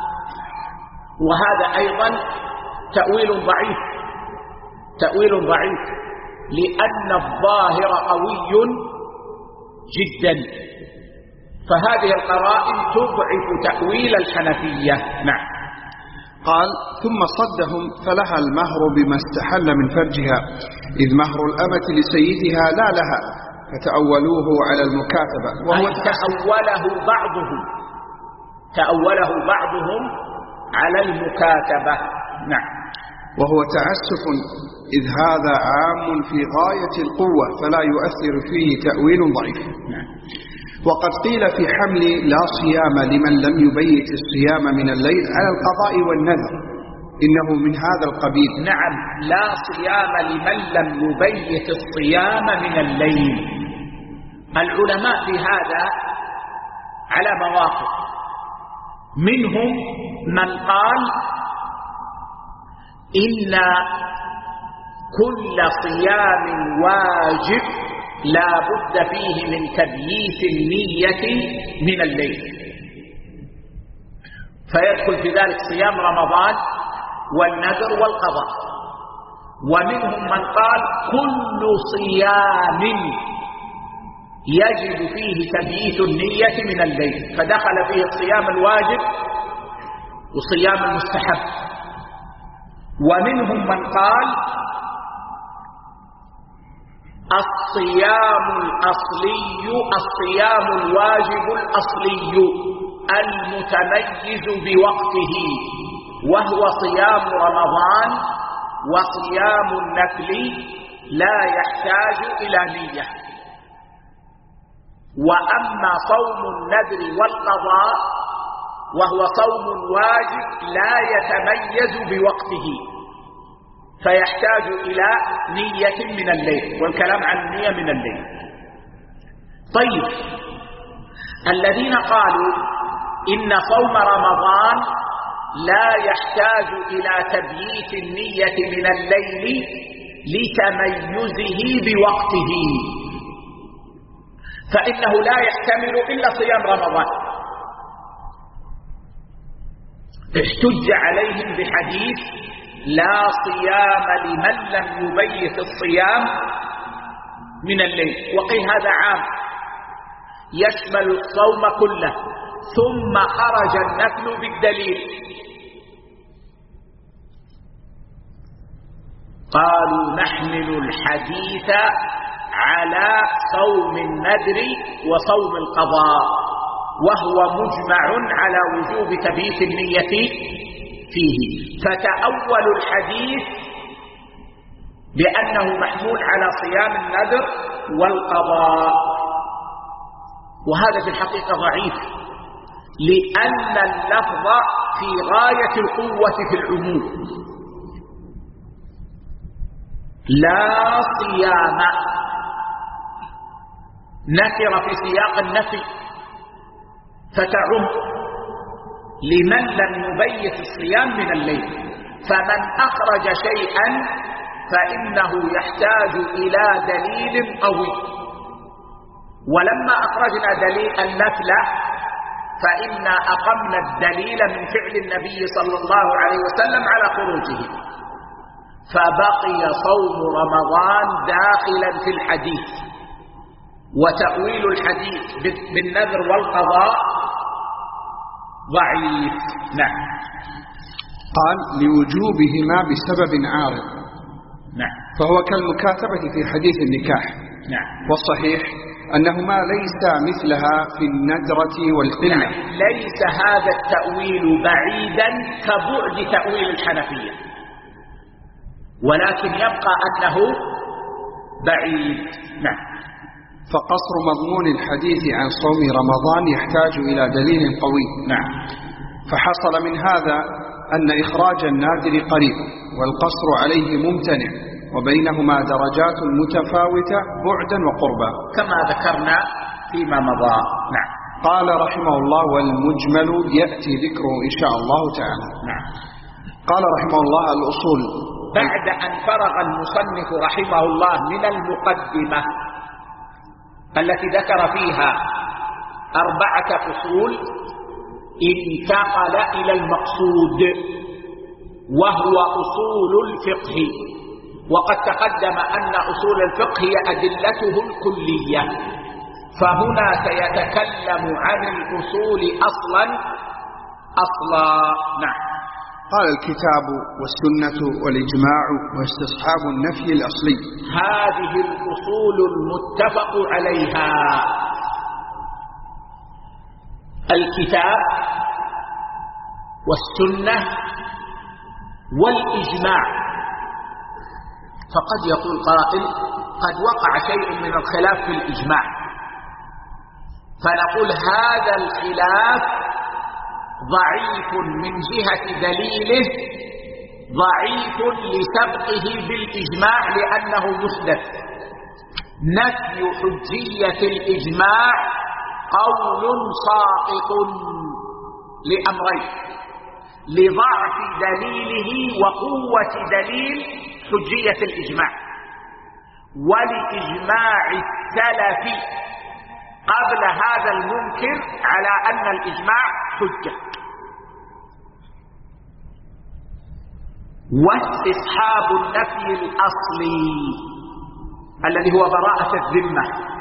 وهذا أيضا تأويل ضعيف تأويل ضعيف لأن الظاهر قوي جدا، فهذه القرائن تضعف تأويل الحنفية. نعم. قال: ثم صدهم فلها المهر بما استحل من فرجها، إذ مهر الأمة لسيدها لا لها، فتأولوه على المكاتبة، وهو تأوله بعضهم تأوله بعضهم على المكاتبة. نعم. وهو تعسف، إذ هذا عام في غاية القوة فلا يؤثر فيه تأويل ضعيف. نعم. وقد قيل في حمل لا صيام لمن لم يبيت الصيام من الليل على القضاء والنذر، إنه من هذا القبيل. نعم، لا صيام لمن لم يبيت الصيام من الليل. العلماء في هذا على مواقف، منهم من قال إن كل صيام واجب لا بد فيه من تبييت النية من الليل، فيدخل في ذلك صيام رمضان والنذر والقضاء. ومنهم من قال كل صيام يجب فيه تبييت النية من الليل، فدخل فيه الصيام الواجب وصيام المستحب. ومنهم من قال الصيام الأصلي الصيام الواجب الأصلي المتميز بوقته، وهو صيام رمضان وصيام النفل لا يحتاج إلى نية. وأما صوم النذر والقضاء وهو صوم واجب لا يتميز بوقته، فيحتاج إلى نية من الليل، والكلام عن النية من الليل. طيب، الذين قالوا إن صوم رمضان لا يحتاج إلى تبييت النية من الليل لتميزه بوقته، فإنه لا يحتمل إلا صيام رمضان. احتج عليهم بحديث لا صيام لمن لم يبيت الصيام من الليل، وقيل هذا عام يشمل الصوم كله، ثم خرج النفل بالدليل. قالوا نحمل الحديث على صوم النذر وصوم القضاء، وهو مجمع على وجوب تبييت النية فيه، فتأولوا الحديث بأنه محمول على صيام النذر والقضاء، وهذا في الحقيقة ضعيف، لأن اللفظ في غاية القوة في العموم. لا صيام نكر في سياق النفي فتعم لمن لم يبيت الصيام من الليل، فمن أخرج شيئا فإنه يحتاج إلى دليل قوي، ولما أخرجنا دليل النفل فإنا أقمنا الدليل من فعل النبي صلى الله عليه وسلم على خروجه، فبقي صوم رمضان داخلا في الحديث، وتأويل الحديث بالنذر والقضاء ضعيف. نعم. قال لوجوبهما بسبب عارض. نعم. فهو كالمكاتبة في حديث النكاح. نعم. والصحيح أنهما ليس مثلها في الندرة والقلة. نعم. ليس هذا التأويل بعيدا كبعد تأويل الحنفية، ولكن يبقى أنه بعيد. نعم. فقصر مضمون الحديث عن صوم رمضان يحتاج إلى دليل قوي. نعم. فحصل من هذا أن إخراج النادر قريب والقصر عليه ممتنع، وبينهما درجات متفاوتة بعدا وقربا كما ذكرنا فيما مضى. نعم. قال رحمه الله والمجمل يأتي ذكره إن شاء الله تعالى. نعم. قال رحمه الله الأصول. بعد أن فرغ المصنف رحمه الله من المقدمة التي ذكر فيها أربعة فصول، انتقل إلى المقصود وهو أصول الفقه. وقد تقدم أن أصول الفقه هي أدلته الكلية، فهنا سيتكلم عن الأصول أصلا أصلا. نعم. قال الكتاب والسنة والإجماع واستصحاب النفي الأصلي. هذه الأصول المتفق عليها: الكتاب والسنة والإجماع. فقد يقول قائل قد وقع شيء من الخلاف في الإجماع، فنقول هذا الخلاف ضعيف من جهة دليله، ضعيف لسبقه بالإجماع لأنه يحدث. نفي حجية الإجماع قول ساقط لأمرين: لضعف دليله وقوة دليل حجية الإجماع، ولإجماع السلف قبل هذا المنكر على أن الإجماع حجة. واستصحاب النفي الأصلي الذي هو براءة الذمة،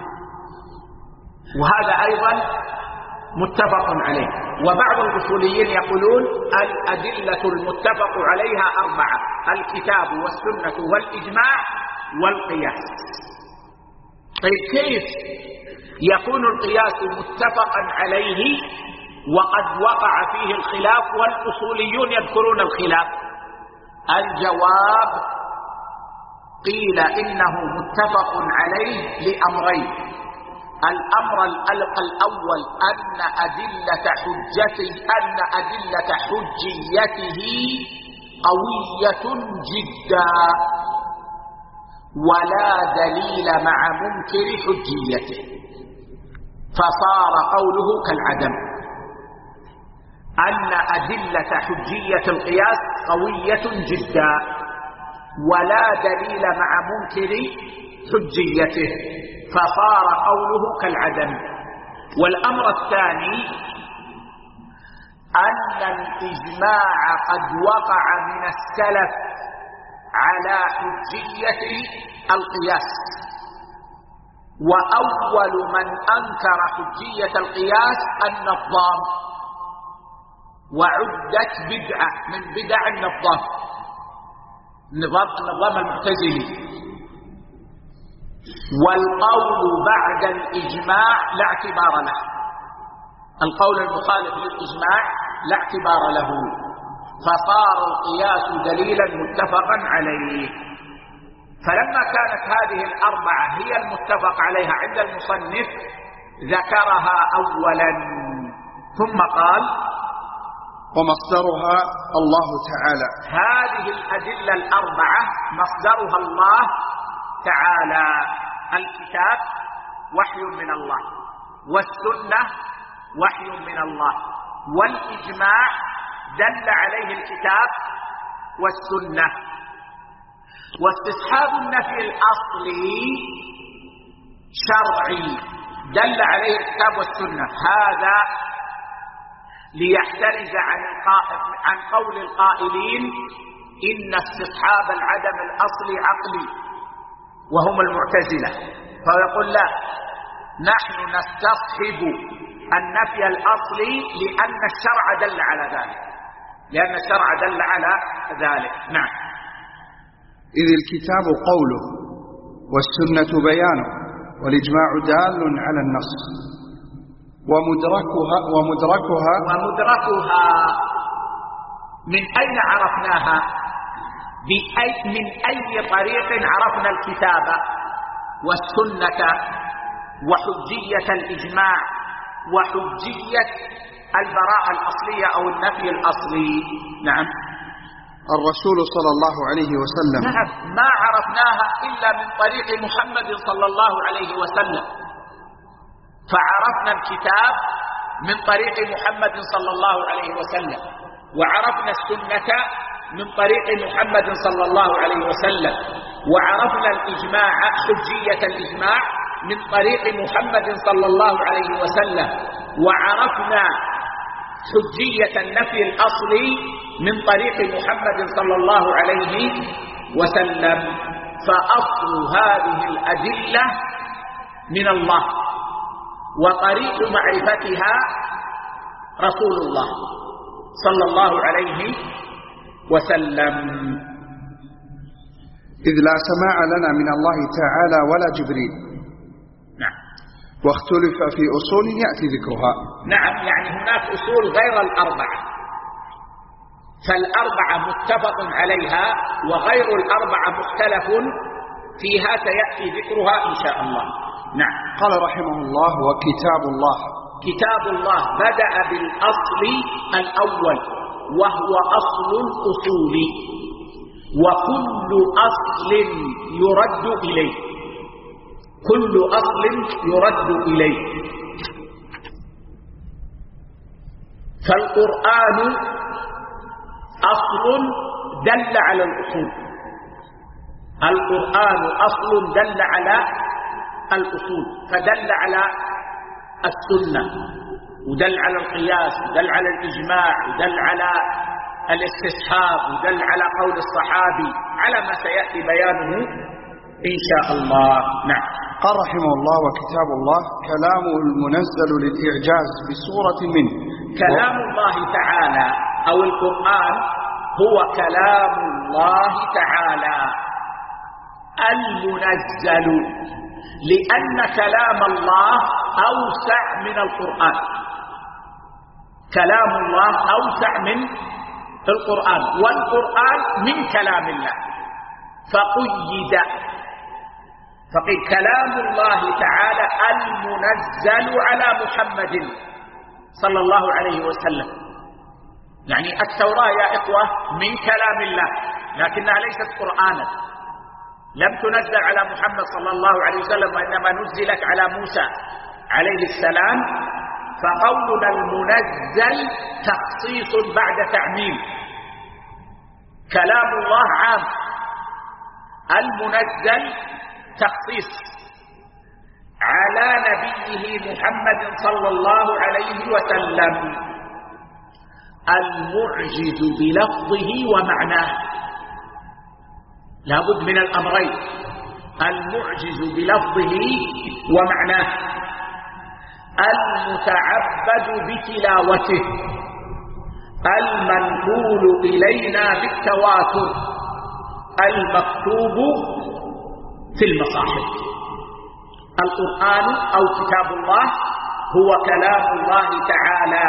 وهذا أيضا متفق عليه. وبعض الأصوليين يقولون الأدلة المتفق عليها أربعة: الكتاب والسنة والإجماع والقياس. طيب كيف يكون القياس متفقا عليه وقد وقع فيه الخلاف والأصوليون يذكرون الخلاف؟ الجواب: قيل إنه متفق عليه لأمرين: الأمر الأول أن أدلة حجته أن أدلة حجيته قوية جدا، ولا دليل مع منكر حجيته، فصار قوله كالعدم. أن أدلة حجية القياس قوية جدا ولا دليل مع منكر حجيته، فصار قوله كالعدم. والأمر الثاني أن الإجماع قد وقع من السلف على حجية القياس، وأول من أنكر حجية القياس النظام، وعدت بدعة من بدع النظام، النظام النظام المعتزلي. والقول بعد الإجماع لا اعتبار له، القول المخالف للإجماع لا اعتبار له، فصار القياس دليلا متفقا عليه. فلما كانت هذه الأربعة هي المتفق عليها عند المصنف ذكرها أولا، ثم قال ومصدرها الله تعالى. هذه الأدلة الأربعة مصدرها الله تعالى، الكتاب وحي من الله، والسنة وحي من الله، والإجماع دل عليه الكتاب والسنة. واستصحاب النفي الأصلي شرعي دل عليه الكتاب والسنة، هذا ليحترز عن عن قول القائلين إن استصحاب العدم الأصلي عقلي، وهم المعتزلة. فيقول لا، نحن نستصحب النفي الأصلي لأن الشرع دل على ذلك، لأن الشرع دل على ذلك. نعم. إذ الكتاب قوله والسنة بيانه والإجماع دال على النص، ومدركها ومدركها ومدركها من أين عرفناها؟ بأي من أي طريق عرفنا الكتاب والسنة وحجية الإجماع وحجية البراءة الأصلية أو النفي الأصلي؟ نعم. الرسول صلى الله عليه وسلم. نعم، ما عرفناها إلا من طريق محمد صلى الله عليه وسلم، فعرفنا الكتاب من طريق محمد صلى الله عليه وسلم، وعرفنا السنة من طريق محمد صلى الله عليه وسلم، وعرفنا الإجماع حجية الإجماع من طريق محمد صلى الله عليه وسلم، وعرفنا حجية النفي الأصلي من طريق محمد صلى الله عليه وسلم. فأصل هذه الأدلة من الله، وطريق معرفتها رسول الله صلى الله عليه وسلم. إذ لا سماع لنا من الله تعالى ولا جبريل. نعم. واختلف في أصول يأتي ذكرها. نعم، يعني هناك أصول غير الأربعة، فالأربعة متفق عليها، وغير الأربعة مختلف فيها سيأتي ذكرها إن شاء الله. نعم. قال رحمه الله وكتاب الله. كتاب الله بدأ بالأصل الأول وهو أصل الأصول، وكل أصل يرد إليه، كل أصل يرد إليه. فالقرآن أصل دل على الأصول، القرآن أصل دل على الأصول، فدل على السنة، ودل على القياس، ودل على الإجماع، ودل على الاستصحاب، ودل على قول الصحابي، على ما سيأتي بيانه إن شاء الله. نعم. قال رحمه الله وكتاب الله كلامه المنزل للإعجاز بصورة منه. كلام الله تعالى أو القرآن هو كلام الله تعالى المنزل، لأن كلام الله أوسع من القرآن، كلام الله أوسع من القرآن، والقرآن من كلام الله، فقيد فقيل كلام الله تعالى المنزل على محمد صلى الله عليه وسلم، يعني التوراة يا إخوة من كلام الله لكنها ليست قرآنا، لم تنزل على محمد صلى الله عليه وسلم وإنما نزلت على موسى عليه السلام. فقولنا المنزل تخصيص بعد تعميم، كلام الله عام، المنزل تخصيص على نبيه محمد صلى الله عليه وسلم، المعجز بلفظه ومعناه، لا بد من الأمرين، المعجز بلفظه ومعناه، المتعبد بتلاوته، المنقول إلينا بالتواتر، المكتوب في المصاحف. القرآن أو كتاب الله هو كلام الله تعالى،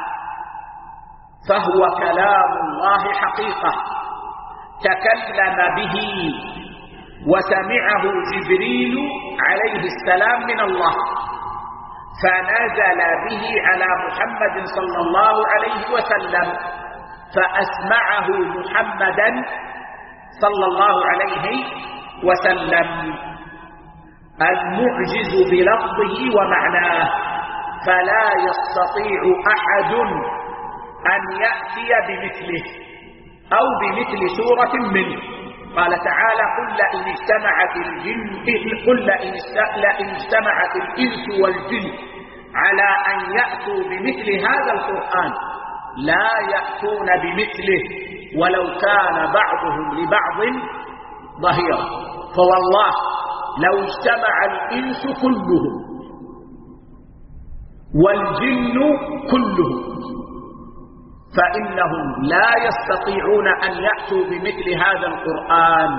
فهو كلام الله حقيقة، تكلم به وسمعه جبريل عليه السلام من الله، فنزل به على محمد صلى الله عليه وسلم، فأسمعه محمدا صلى الله عليه وسلم، المعجز بلفظه ومعناه، فلا يستطيع أحد أن يأتي بمثله أو بمثل سورة منه. قال تعالى: قل إن اجتمعت الجن قل إن اجتمعت الإنس والجن على أن يأتوا بمثل هذا القرآن لا يأتون بمثله ولو كان بعضهم لبعض ظهيرا. فوالله لو اجتمع الإنس كلهم والجن كلهم فإنهم لا يستطيعون أن يأتوا بمثل هذا القرآن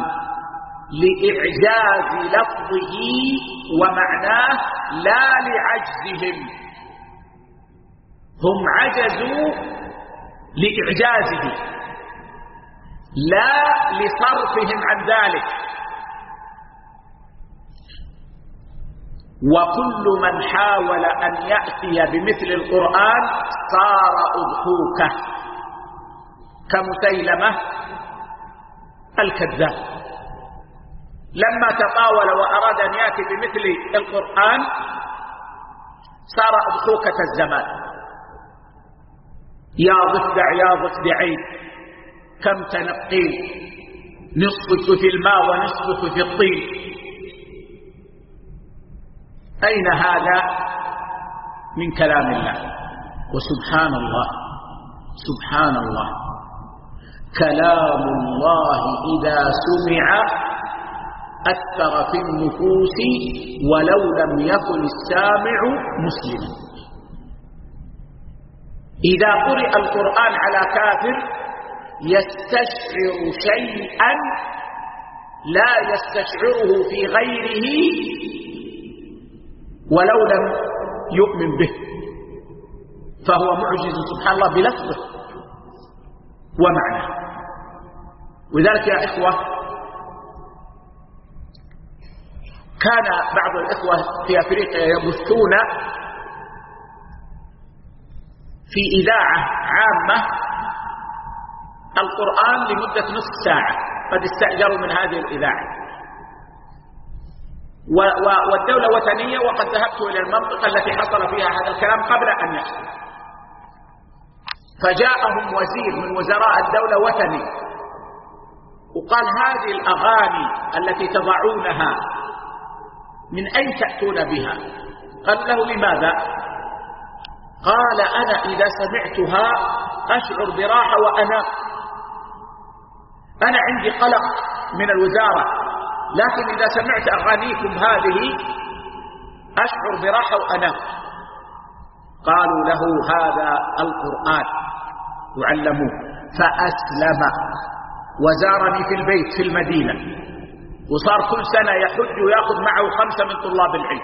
لإعجاز لفظه ومعناه لا لعجزهم، هم عجزوا لإعجازه لا لصرفهم عن ذلك. وكل من حاول أن يأتي بمثل القرآن صار أضحوكة كمسيلمة الكذاب، لما تطاول وأراد أن يأتي بمثل القرآن صار أضحوكة الزمان. يا ضفدع يا ضفدعين كم تنقين، نصفك في الماء ونصفك في الطين. أين هذا من كلام الله؟ وسبحان الله سبحان الله، كلام الله إذا سمع أثر في النفوس ولو لم يكن السامع مسلما. إذا قرئ القرآن على كافر يستشعر شيئا لا يستشعره في غيره ولو لم يؤمن به، فهو معجز سبحان الله بلفظه ومعناه. وذلك يا إخوة كان بعض الإخوة في أفريقيا يبثون في إذاعة عامة القرآن لمدة نصف ساعة، قد استأجروا من هذه الإذاعة، والدولة وثنية، وقد ذهبت إلى المنطقة التي حصل فيها هذا الكلام قبل أن يحصل. فجاءهم وزير من وزراء الدولة وثني وقال: هذه الأغاني التي تضعونها من أين تأتون بها؟ قال له: لماذا؟ قال: أنا إذا سمعتها أشعر براحة وأنام، أنا عندي قلق من الوزارة، لكن إذا سمعت أغانيكم هذه أشعر براحة وأنام. قالوا له: هذا القرآن، وعلموه. فأسلم وزارني في البيت في المدينة، وصار كل سنة يحج ويأخذ معه خمسة من طلاب العلم.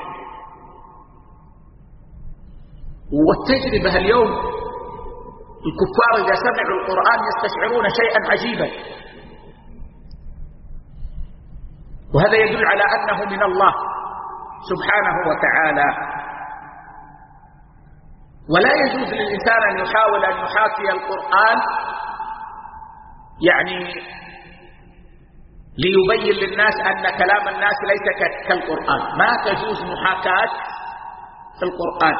والتجربة اليوم الكفار إذا سمعوا القرآن يستشعرون شيئا عجيبا. وهذا يدل على أنه من الله سبحانه وتعالى. ولا يجوز للإنسان أن يحاول أن يحاكي القرآن يعني ليبين للناس أن كلام الناس ليس كالقرآن. ما تجوز محاكاة القرآن.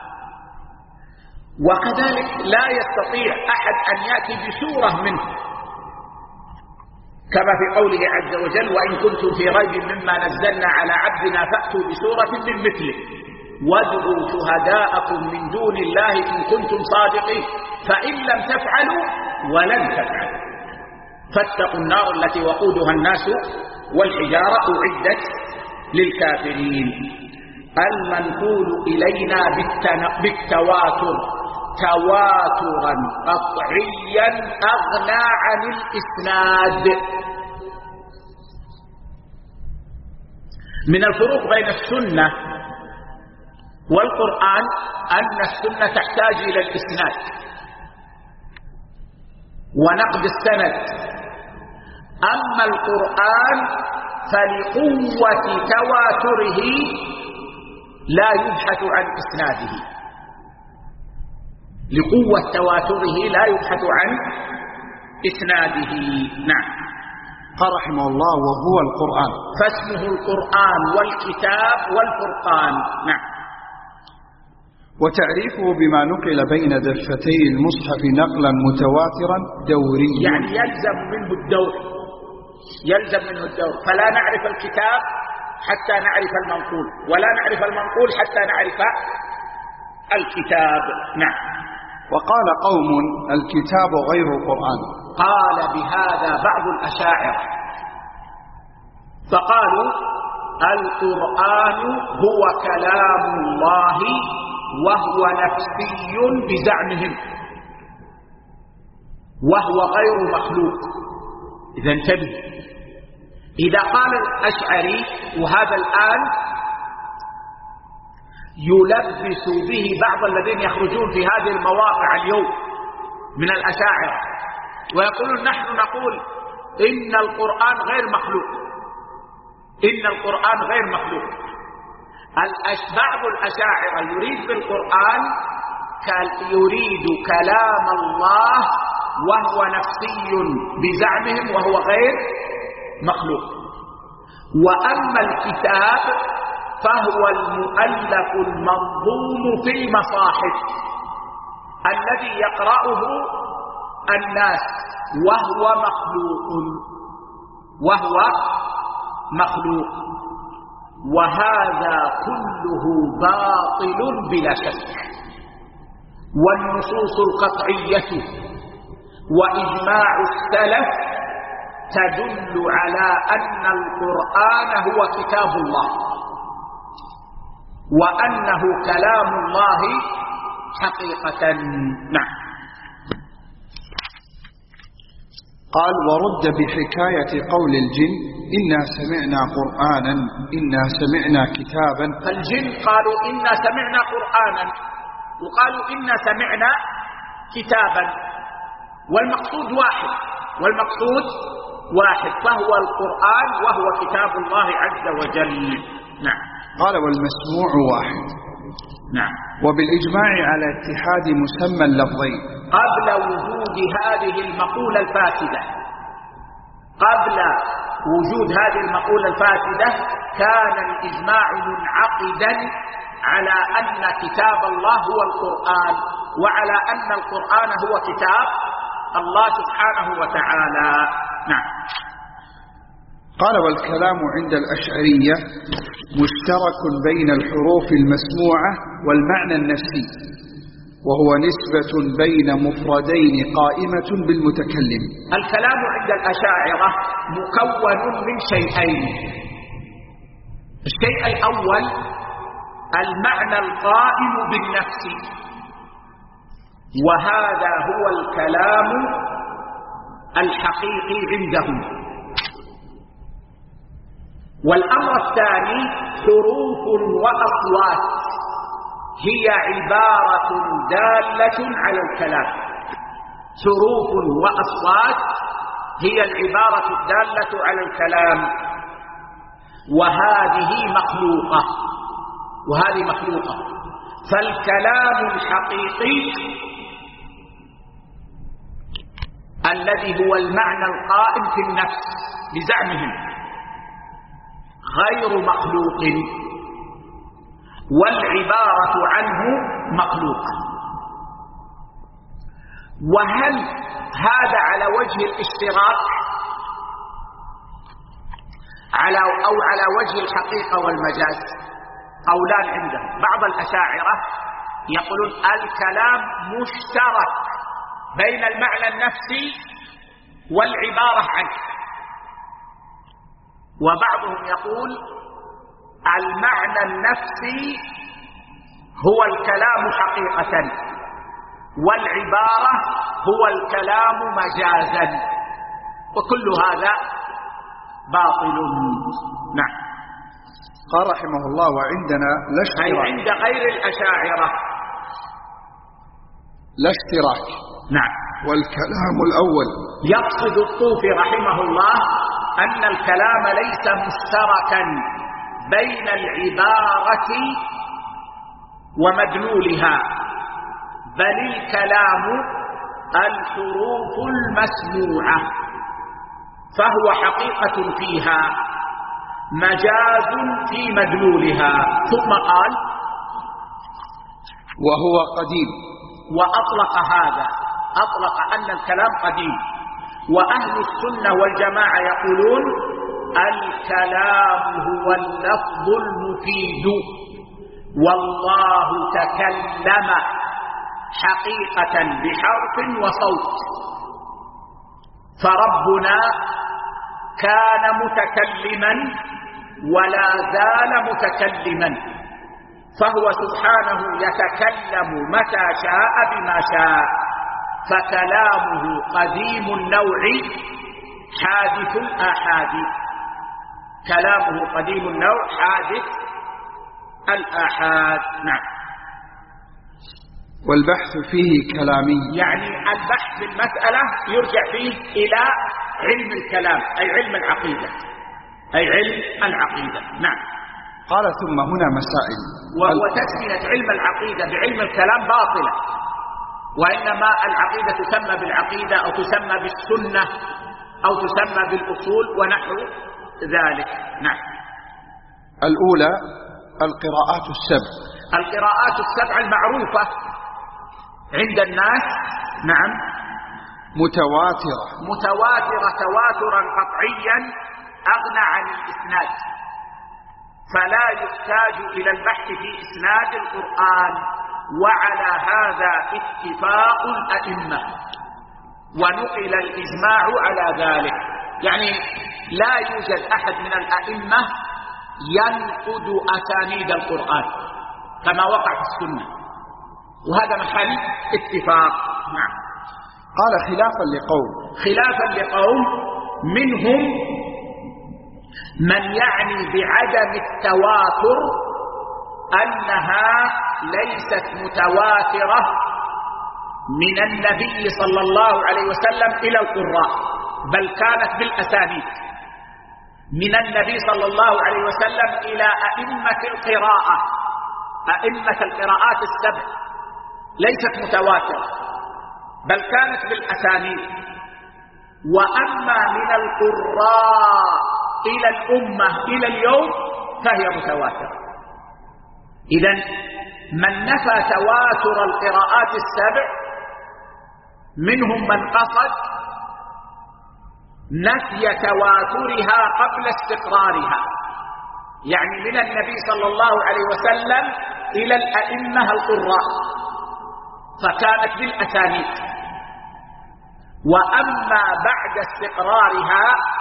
وكذلك لا يستطيع أحد أن يأتي بسورة منه، كما في قوله عز وجل: وإن كنتم في ريب مما نزلنا على عبدنا فأتوا بسورة من مثله وادعوا شهداءكم من دون الله إن كنتم صادقين فإن لم تفعلوا ولن تفعلوا فاتقوا النار التي وقودها الناس والحجارة أعدت للكافرين. المنقول إلينا بالتواتر تواترا قطعيا أغنى عن الإسناد. من الفروق بين السنة والقرآن أن السنة تحتاج إلى الإسناد ونقد السند، أما القرآن فلقوة تواتره لا يبحث عن إسناده، لقوة تواتره لا يبحث عن إسناده. نعم. قال رحمه الله: وهو القرآن. فاسمه القرآن والكتاب والفرقان. نعم. وتعريفه بما نقل بين دفتي المصحف نقلا متواترا دوريا، يعني يلزم منه الدور، يلزم منه الدور. فلا نعرف الكتاب حتى نعرف المنقول، ولا نعرف المنقول حتى نعرف الكتاب. نعم. وقال قوم: الكتاب غير القرآن. قال بهذا بعض الأشاعرة فقالوا: القرآن هو كلام الله وهو نفسي بزعمهم وهو غير مخلوق. إذا انتبه، إذا قال الأشعري، وهذا الآن يلبس به بعض الذين يخرجون في هذه المواقع اليوم من الأشاعرة ويقولون: نحن نقول إن القرآن غير مخلوق، إن القرآن غير مخلوق. بعض الأشاعرة يريد بالقرآن يريد كلام الله وهو نفسي بزعمهم وهو غير مخلوق. وأما الكتاب فهو المؤلف المنظوم في المصاحف الذي يقرأه الناس وهو مخلوق، وهو مخلوق. وهذا كله باطل بلا شك. والنصوص القطعية وإجماع السلف تدل على أن القرآن هو كتاب الله وأنه كلام الله حقيقة. نعم. قال: ورد بحكاية قول الجن: إنا سمعنا قرآنا إنا سمعنا كتابا. فالجن قالوا: إنا سمعنا قرآنا، وقالوا: إنا سمعنا كتابا، والمقصود واحد، والمقصود واحد، فهو القرآن وهو كتاب الله عز وجل. نعم. قال: والمسموع واحد. نعم. وبالإجماع على اتحاد مسمى اللفظين. قبل وجود هذه المقولة الفاسدة، قبل وجود هذه المقولة الفاسدة كان الإجماع منعقدا على أن كتاب الله هو القرآن، وعلى أن القرآن هو كتاب الله سبحانه وتعالى. نعم. قال: والكلام عند الأشعرية مشترك بين الحروف المسموعة والمعنى النفسي، وهو نسبة بين مفردين قائمة بالمتكلم. الكلام عند الأشاعرة مكون من شيئين. الشيء الأول المعنى القائم بالنفس، وهذا هو الكلام الحقيقي عندهم. والأمر الثاني حروف وأصوات هي عبارة دالة على الكلام. حروف وأصوات هي العبارة الدالة على الكلام. وهذه مخلوقة وهذه مخلوقة. فالكلام الحقيقي الذي هو المعنى القائم في النفس بزعمهم غير مخلوق، والعبارة عنه مخلوقة. وهل هذا على وجه الاشتراك على أو على وجه الحقيقة والمجاز؟ قولان عندهم. بعض الأشاعرة يقولون الكلام مشترك بين المعنى النفسي والعبارة عنه، وبعضهم يقول المعنى النفسي هو الكلام حقيقة، والعبارة هو الكلام مجازا، وكل هذا باطل. نعم. قال رحمه الله: وعندنا لا اشتراك، أي عند غير الأشاعرة لا اشتراك. نعم. والكلام الأول يقصد الطوفي رحمه الله أن الكلام ليس مشتركا بين العبارة ومدلولها، بل الكلام الحروف المسموعة، فهو حقيقة فيها مجاز في مدلولها. ثم قال: وهو قديم. وأطلق هذا، أطلق أن الكلام قديم. وأهل السنة والجماعة يقولون الكلام هو اللفظ المفيد، والله تكلم حقيقة بحرف وصوت، فربنا كان متكلما ولا زال متكلما، فهو سبحانه يتكلم متى شاء بما شاء، فكلامه قديم النوع حادث الآحاد. كلامه قديم النوع حادث الآحاد. نعم. والبحث فيه كلامي، يعني البحث في المسألة يرجع فيه إلى علم الكلام، أي علم العقيدة، أي علم العقيدة. نعم. قال: ثم هنا مسائل. وهو تسمية علم العقيدة بعلم الكلام باطلة، وإنما العقيدة تسمى بالعقيدة أو تسمى بالسنة أو تسمى بالأصول ونحو ذلك. نعم. الأولى القراءات السبع. القراءات السبع المعروفة عند الناس. نعم. متواترة متواترة تواترا قطعيا أغنى عن الإسناد، فلا يحتاج إلى البحث في إسناد القرآن، وعلى هذا اتفاق الأئمة، ونقل الإجماع على ذلك. يعني لا يوجد أحد من الأئمة ينقد أسانيد القرآن كما وقع في السنة، وهذا محل اتفاق. نعم. قال: خلافا لقوم خلافا لقوم منهم من يعني بعدم التواتر أنها ليست متواترة من النبي صلى الله عليه وسلم إلى القراء، بل كانت بالأسانيد من النبي صلى الله عليه وسلم إلى أئمة القراءة. أئمة القراءات السبع ليست متواترة، بل كانت بالأسانيد. وأما من القراء إلى الأمة إلى اليوم فهي متواترة. إذن من نفى تواتر القراءات السبع منهم من قصد نفي تواترها قبل استقرارها، يعني من النبي صلى الله عليه وسلم إلى الأئمة القراء فكانت بالأسانيد. وأما بعد استقرارها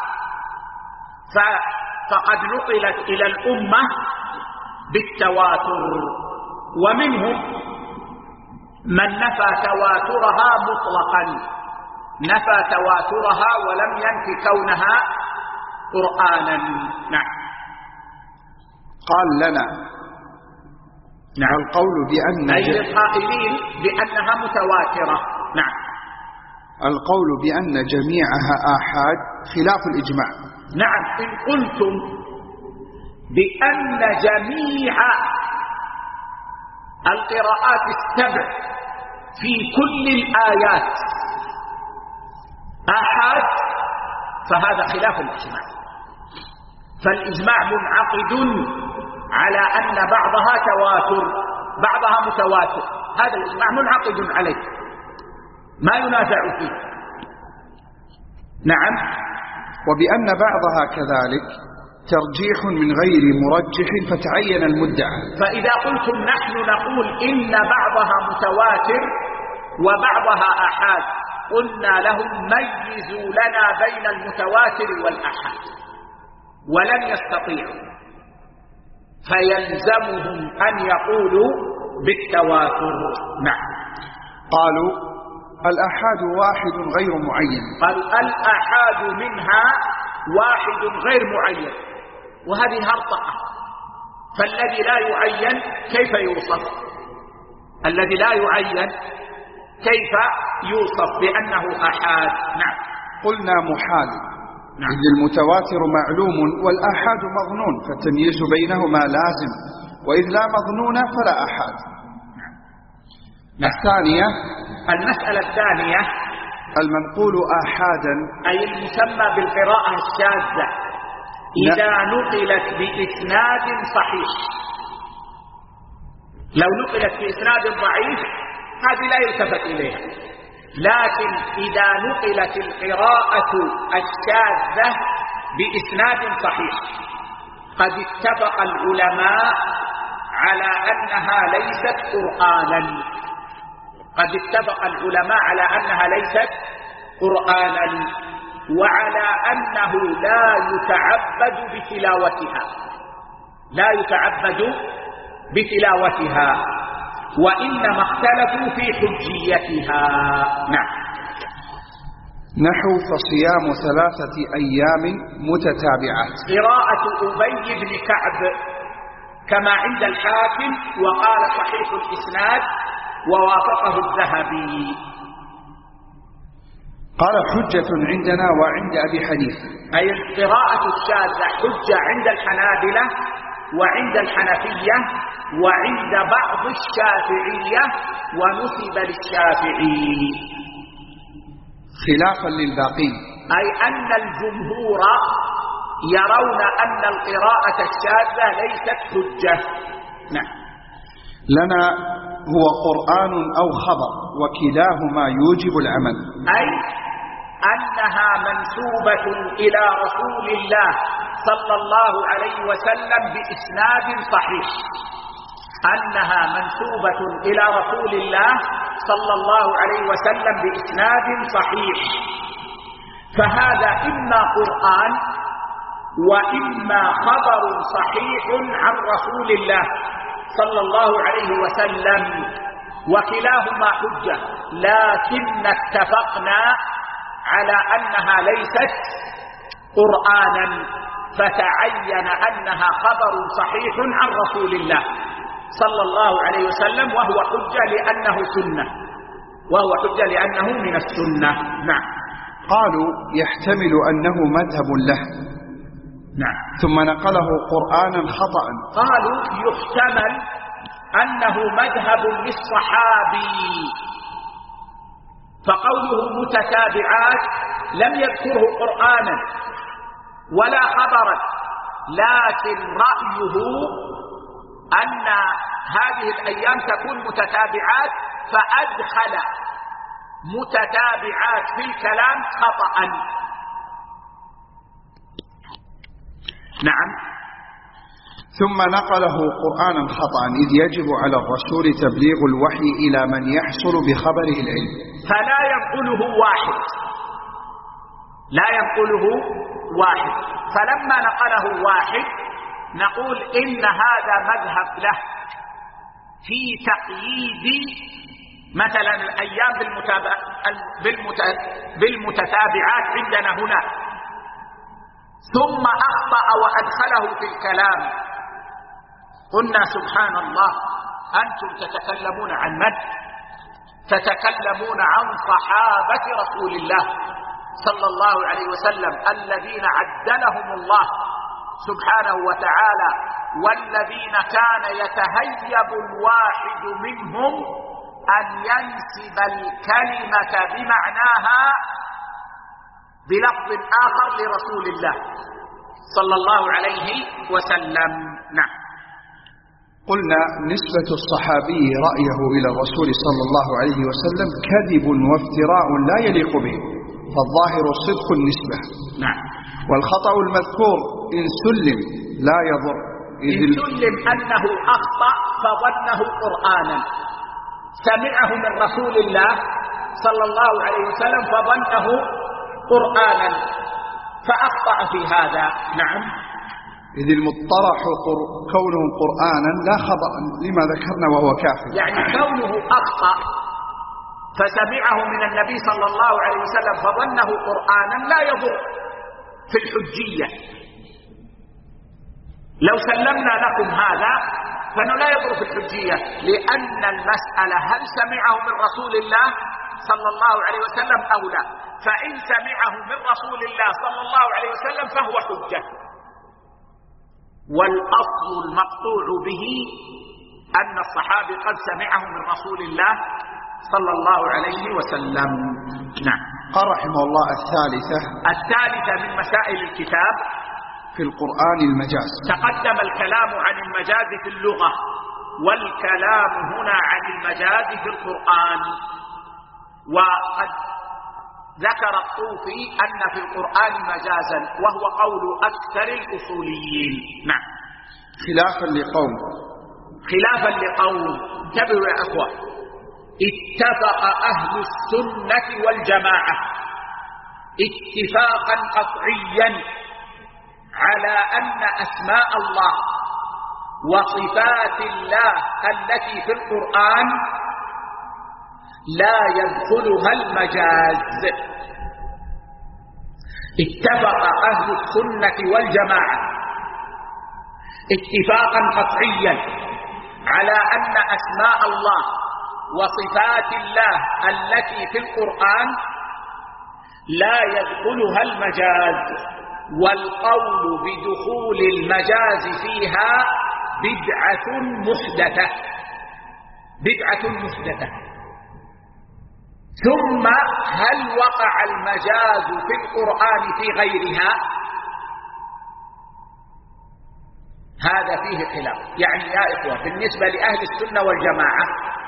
فقد نقلت إلى الأمة بالتواتر. ومنهم من نفى تواترها مطلقا، نفى تواترها ولم ينفي كونها قرآنا. نعم. قال لنا: نعم. القول بأن أي القائلين بأنها متواترة. نعم. القول بأن جميعها آحاد خلاف الإجماع. نعم. إن قلتم بأن جميع القراءات السبع في كل الآيات آحاد فهذا خلاف الإجماع. فالإجماع منعقد على أن بعضها تواتر بعضها متواتر، هذا الإجماع منعقد عليه ما ينازع فيه. نعم. وبأن بعضها كذلك ترجيح من غير مرجح فتعين المدعى. فإذا قلتم نحن نقول إن بعضها متواتر وبعضها آحاد، قلنا لهم ميزوا لنا بين المتواتر والآحاد، ولم يستطيعوا، فيلزمهم أن يقولوا بالتواتر. نعم. قالوا الآحاد واحد غير معين. قالوا الآحاد منها واحد غير معين، وهذه هرطقة. فالذي لا يعين كيف يوصف؟ الذي لا يعين كيف يوصف بأنه آحاد؟ نعم. قلنا محال. نعم. إذ المتواتر معلوم والآحاد مظنون، فالتمييز بينهما لازم، وإذ لا مظنون فلا آحاد. نعم. الثانية المسألة الثانية المنقول آحادا أي المسمى بالقراءة الشاذة إذا نقلت بإسناد صحيح. لو نقلت بإسناد ضعيف هذه لا يلتفت إليها، لكن إذا نقلت القراءة الشاذة بإسناد صحيح قد اتفق العلماء على أنها ليست قرآنا قد اتفق العلماء على أنها ليست قرآنا وعلى أنه لا يتعبد بتلاوتها لا يتعبد بتلاوتها وإنما اختلفوا في حجيتها. نعم. نحو فصيام ثلاثة أيام متتابعات. قراءة أبي بن كعب كما عند الحاكم وقال صحيح الإسناد ووافقه الذهبي. قال حجة عندنا وعند أبي حنيفة. أي القراءة الشاذة حجة عند الحنابلة وعند الحنفية وعند بعض الشافعية ونسب للشافعي، خلافا للباقين. أي أن الجمهور يرون أن القراءة الشاذة ليست حجة. نعم. لنا هو قرآن أو خبر وكلاهما يوجب العمل. أي أنها منسوبة إلى رسول الله صلى الله عليه وسلم بإسناد صحيح أنها منسوبة إلى رسول الله صلى الله عليه وسلم بإسناد صحيح، فهذا إما قرآن وإما خبر صحيح عن رسول الله صلى الله عليه وسلم، وكلاهما حجة، لكن اتفقنا على أنها ليست قرآنا فتعين أنها خبر صحيح عن رسول الله صلى الله عليه وسلم، وهو حجة لأنه سنة وهو حجة لأنه من السنة. نعم. قالوا يحتمل أنه مذهب له. نعم. ثم نقله قرآنا خطأ. قالوا يحتمل أنه مذهب للصحابي، فقوله متتابعات لم يذكره قرآنا ولا خبرا، لكن رأيه أن هذه الأيام تكون متتابعات فأدخل متتابعات في الكلام خطأ. نعم. ثم نقله قرآنا خطأ إذ يجب على الرسول تبليغ الوحي إلى من يحصل بخبره العلم، فلا ينقله واحد لا ينقله واحد فلما نقله واحد نقول إن هذا مذهب له في تقييد مثلا الأيام بالمتتابعات عندنا هنا، ثم أخطأ وأدخله في الكلام. قلنا سبحان الله، أنتم تتكلمون عن من؟ تتكلمون عن صحابة رسول الله صلى الله عليه وسلم الذين عدلهم الله سبحانه وتعالى والذين كان يتهيب الواحد منهم أن ينسب الكلمة بمعناها بلفظ آخر لرسول الله صلى الله عليه وسلم. نعم. قلنا نسبة الصحابي رأيه إلى الرسول صلى الله عليه وسلم كذب وافتراء لا يليق به، فالظاهر صدق النسبة. نعم. والخطأ المذكور إن سلم لا يضر، إن سلم أنه أخطأ فظنه قرآنا، سمعه من رسول الله صلى الله عليه وسلم فظنه قرآنا فأخطأ في هذا. نعم. إذ المطرح كونه قرآنا لا خطأ لما ذكرنا وهو كافر، يعني كونه أخطأ فسمعه من النبي صلى الله عليه وسلم فظنه قرآنا لا يضر في الحجية. لو سلمنا لكم هذا فإنه لا يضر في الحجية، لأن المسألة هل سمعه من رسول الله صلى الله عليه وسلم أو لا، فإن سمعه من رسول الله صلى الله عليه وسلم فهو حجة. والأصل المقطوع به أن الصحابي قد سمعه من رسول الله صلى الله عليه وسلم. نعم. قال رحمه الله الثالثة الثالثة من مسائل الكتاب في القرآن المجاز. تقدم الكلام عن المجاز في اللغة، والكلام هنا عن المجاز في القرآن. وقد ذكر الطوفي أن في القرآن مجازا، وهو قول أكثر الأصوليين. نعم. خلافا لقوم خلافا لقوم انتبهوا يا أخوة، اتفق أهل السنة والجماعة اتفاقا قطعيا على أن أسماء الله وصفات الله التي في القرآن لا يدخلها المجاز. اتفق أهل السنة والجماعة اتفاقا قطعيا على أن أسماء الله وصفات الله التي في القرآن لا يدخلها المجاز، والقول بدخول المجاز فيها بدعة محدثة بدعة محدثة. ثم هل وقع المجاز في القرآن في غيرها؟ هذا فيه خلاف. يعني يا إخوة بالنسبة لأهل السنة والجماعة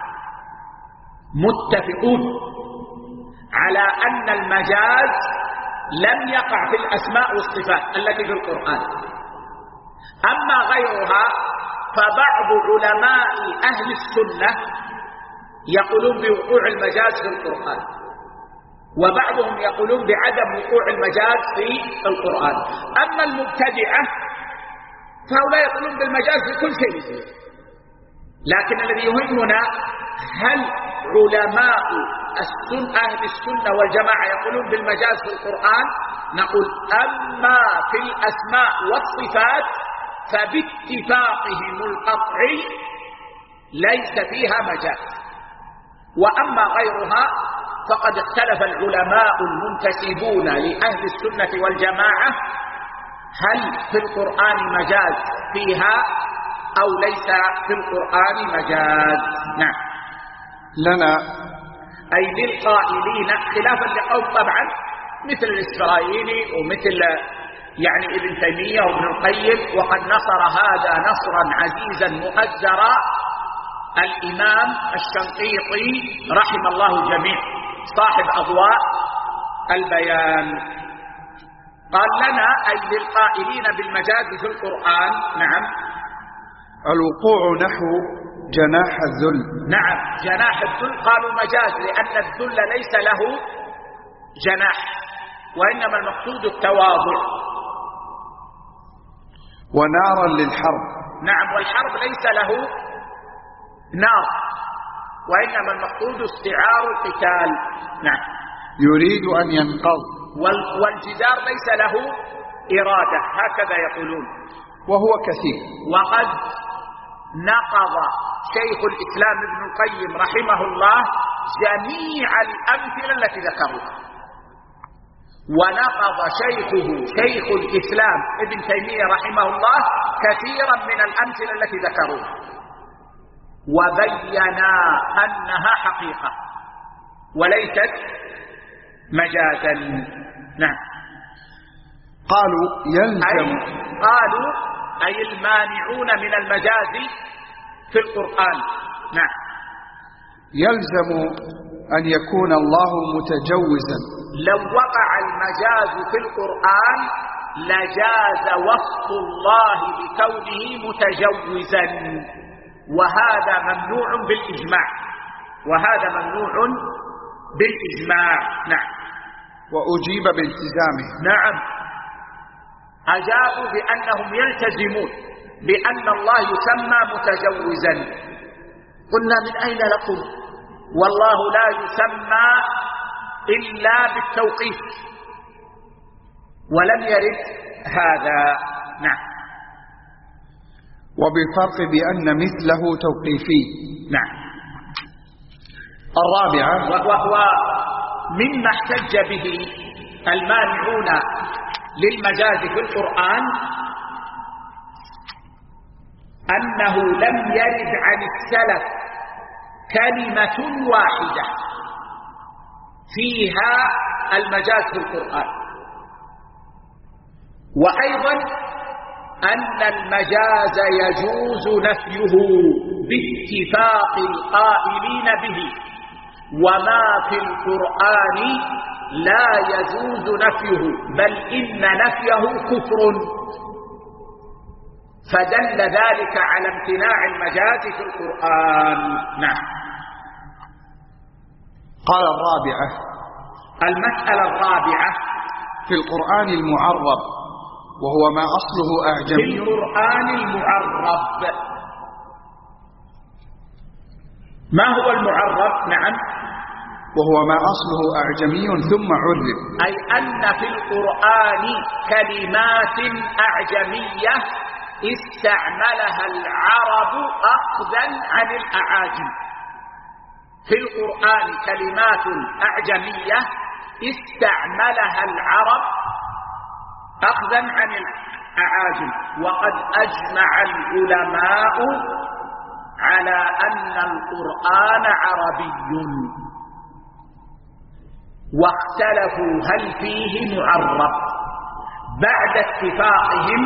متفقون على أن المجاز لم يقع في الأسماء والصفات التي في القرآن. أما غيرها فبعض علماء أهل السنة يقولون بوقوع المجاز في القرآن، وبعضهم يقولون بعدم وقوع المجاز في القرآن. أما المبتدعة فهؤلاء يقولون بالمجاز في كل شيء. لكن الذي يهمنا هل علماء السنة أهل السنة والجماعة يقولون بالمجاز في القرآن؟ نقول أما في الأسماء والصفات فباتفاقهم القطعي ليس فيها مجاز. وأما غيرها فقد اختلف العلماء المنتسبون لأهل السنة والجماعة هل في القرآن مجاز فيها أو ليس في القرآن مجاز. نعم. لنا أي للقائلين خلافا لقوم طبعا مثل الإسرائيلي ومثل يعني ابن تيمية وابن القيم، وقد نصر هذا نصرا عزيزا مؤزرا الإمام الشنقيطي رحم الله الجميع صاحب أضواء البيان. قال لنا أي للقائلين بالمجاز في القرآن. نعم. الوقوع نحو جناح الذل. نعم جناح الذل قالوا مجاز، لأن الذل ليس له جناح، وإنما المقصود التواضع. ونارا للحرب. نعم والحرب ليس له نار، وإنما المقصود استعار القتال. نعم. يريد أن ينقض. والجدار ليس له إرادة، هكذا يقولون، وهو كثير. وقد نقض شيخ الإسلام ابن القيم رحمه الله جميع الأمثلة التي ذكروها، ونقض شيخه شيخ الإسلام ابن تيمية رحمه الله كثيرا من الأمثلة التي ذكروها وبينا أنها حقيقة وليست مجازا. نعم. قالوا يلزم أي قالوا أي المانعون من المجاز في القرآن. نعم. يلزم أن يكون الله متجوزا. لو وقع المجاز في القرآن لجاز وصف الله بكونه متجوزا، وهذا ممنوع بالإجماع، وهذا ممنوع بالإجماع. نعم. وأجيب بالتزامه. نعم، أجابوا بأنهم يلتزمون بأن الله يسمى متجوزا. قلنا من أين لكم؟ والله لا يسمى إلا بالتوقيف، ولم يرد هذا. نعم. وبالفرق بأن مثله توقيفي. نعم. الرابعة، وهو مما احتج به المانعون للمجاز في القرآن أنه لم يرد عن السلف كلمة واحدة فيها المجاز في القرآن، وأيضا أن المجاز يجوز نفيه باتفاق القائلين به، وما في القرآن لا يجوز نفيه بل إن نفيه كفر، فدل ذلك على امتناع المجاز في القرآن. نعم. قال الرابعة، المسألة الرابعة في القرآن المعرب وهو ما أصله أعجمي. في القرآن المعرب، ما هو المعرب؟ نعم، وهو ما أصله أعجمي ثم عرب، أي أن في القرآن كلمات أعجمية استعملها العرب أخذا عن الأعاجم. في القرآن كلمات أعجمية استعملها العرب أخذا عن الأعاجم، وقد أجمع العلماء على أن القرآن عربي، واختلفوا هل فيه معرب، بعد اتفاقهم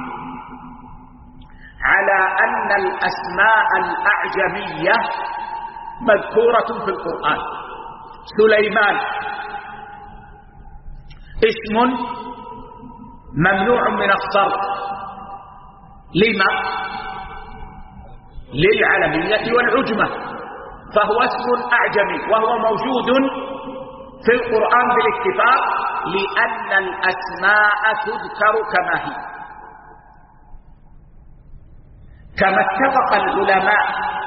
على أن الأسماء الأعجمية مذكورة في القرآن. سليمان اسم ممنوع من الصرف، لما؟ للعلمية والعجمة، فهو اسم أعجمي وهو موجود في القرآن بالاتفاق، لأن الأسماء تذكر كما هي. كما اتفق العلماء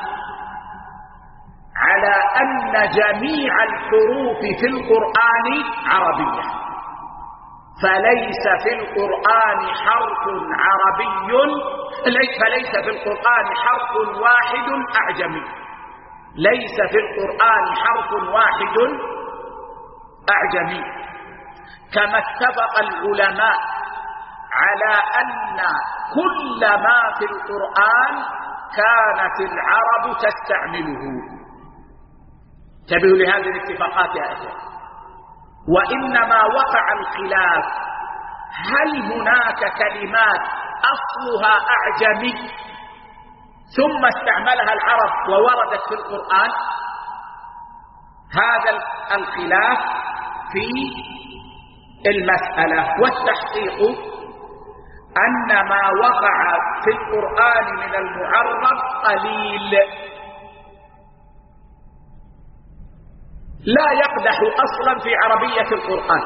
على أن جميع الحروف في القرآن عربية، فليس في القرآن حرف عربي فليس في القرآن حرف واحد أعجمي، ليس في القرآن حرف واحد أعجمي. كما اتفق العلماء على أن كل ما في القرآن كانت العرب تستعمله. انتبهوا لهذه الاتفاقات يا أخوة. وإنما وقع الخلاف، هل هناك كلمات أصلها أعجمي ثم استعملها العرب ووردت في القرآن؟ هذا الخلاف في المسألة، والتحقيق أن ما وقع في القرآن من المعرب قليل، لا يقدح أصلا في عربية القرآن،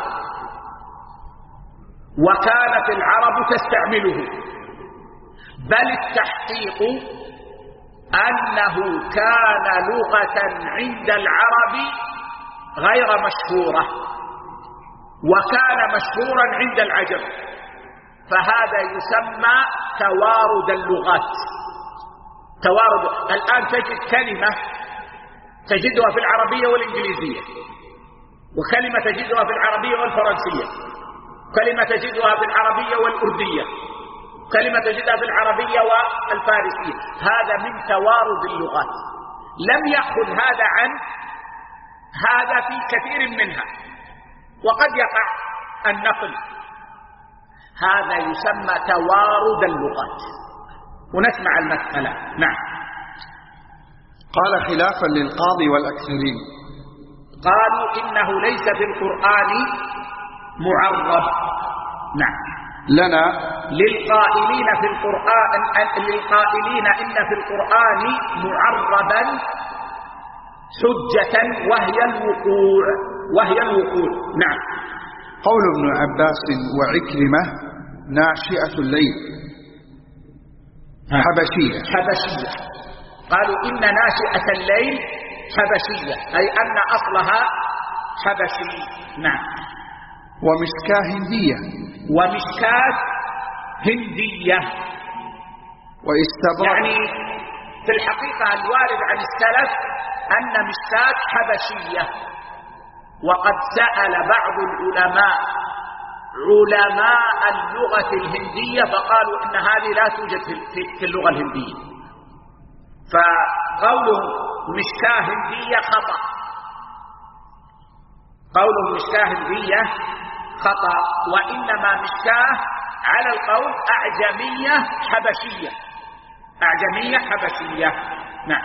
وكانت العرب تستعمله، بل التحقيق أنه كان لغة عند العرب غير مشهورة، وكان مشهورا عند العجم، فهذا يسمى توارد اللغات. توارد، الآن تجد كلمة تجدها في العربية والإنجليزية، وكلمة تجدها في العربية والفرنسية، كلمة تجدها في العربية والأردية، كلمة تجدها في العربية والفارسية. هذا من توارد اللغات، لم يأخذ هذا عن هذا في كثير منها، وقد يقع النقل. هذا يسمى توارد اللغات. ونسمع المسألة. نعم. قال خلافا للقاضي والأكثرين، قالوا إنه ليس في القرآن معرب. نعم. لنا للقائلين في القرآن للقائلين إن في القرآن معربا حجة وهي الوقوع وهي الوقوع. نعم. قول ابن عباس وعكرمة ناشئة الليل حبشية حبشية قالوا إن ناشئة الليل حبشية، أي أن أصلها حبشي. نعم. ومشكاة هندية ومشكاة هندية واستبرق. يعني في الحقيقة الوارد عن السلف أن مشكاة حبشية، وقد سأل بعض العلماء علماء اللغة الهندية فقالوا إن هذه لا توجد في اللغة الهندية، فقوله مشكاة هندية خطأ، قوله مشكاة هندية خطأ، وإنما مشكاة على القول أعجمية حبشية، أعجمية حبشية. نعم.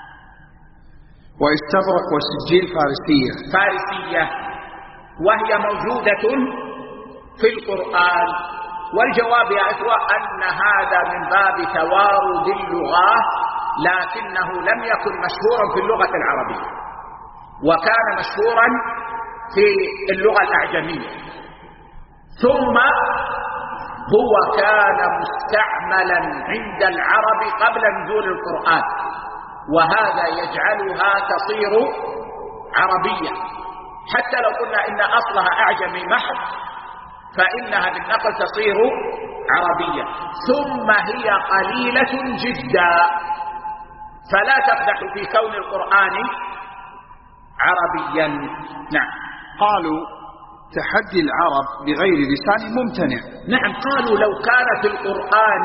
واستبرق وسجيل فارسية فارسية وهي موجودة في القرآن. والجواب يا إخوة أن هذا من باب توارد اللغات، لكنه لم يكن مشهورا في اللغة العربية، وكان مشهورا في اللغة الأعجمية، ثم هو كان مستعملا عند العرب قبل نزول القرآن، وهذا يجعلها تصير عربية. حتى لو قلنا إن أصلها أعجمي محض فإنها بالنقل تصير عربية. ثم هي قليلة جدا، فلا تقدح في كون القرآن عربيا. نعم. قالوا تحدي العرب بغير لسان ممتنع. نعم. قالوا لو كان في القرآن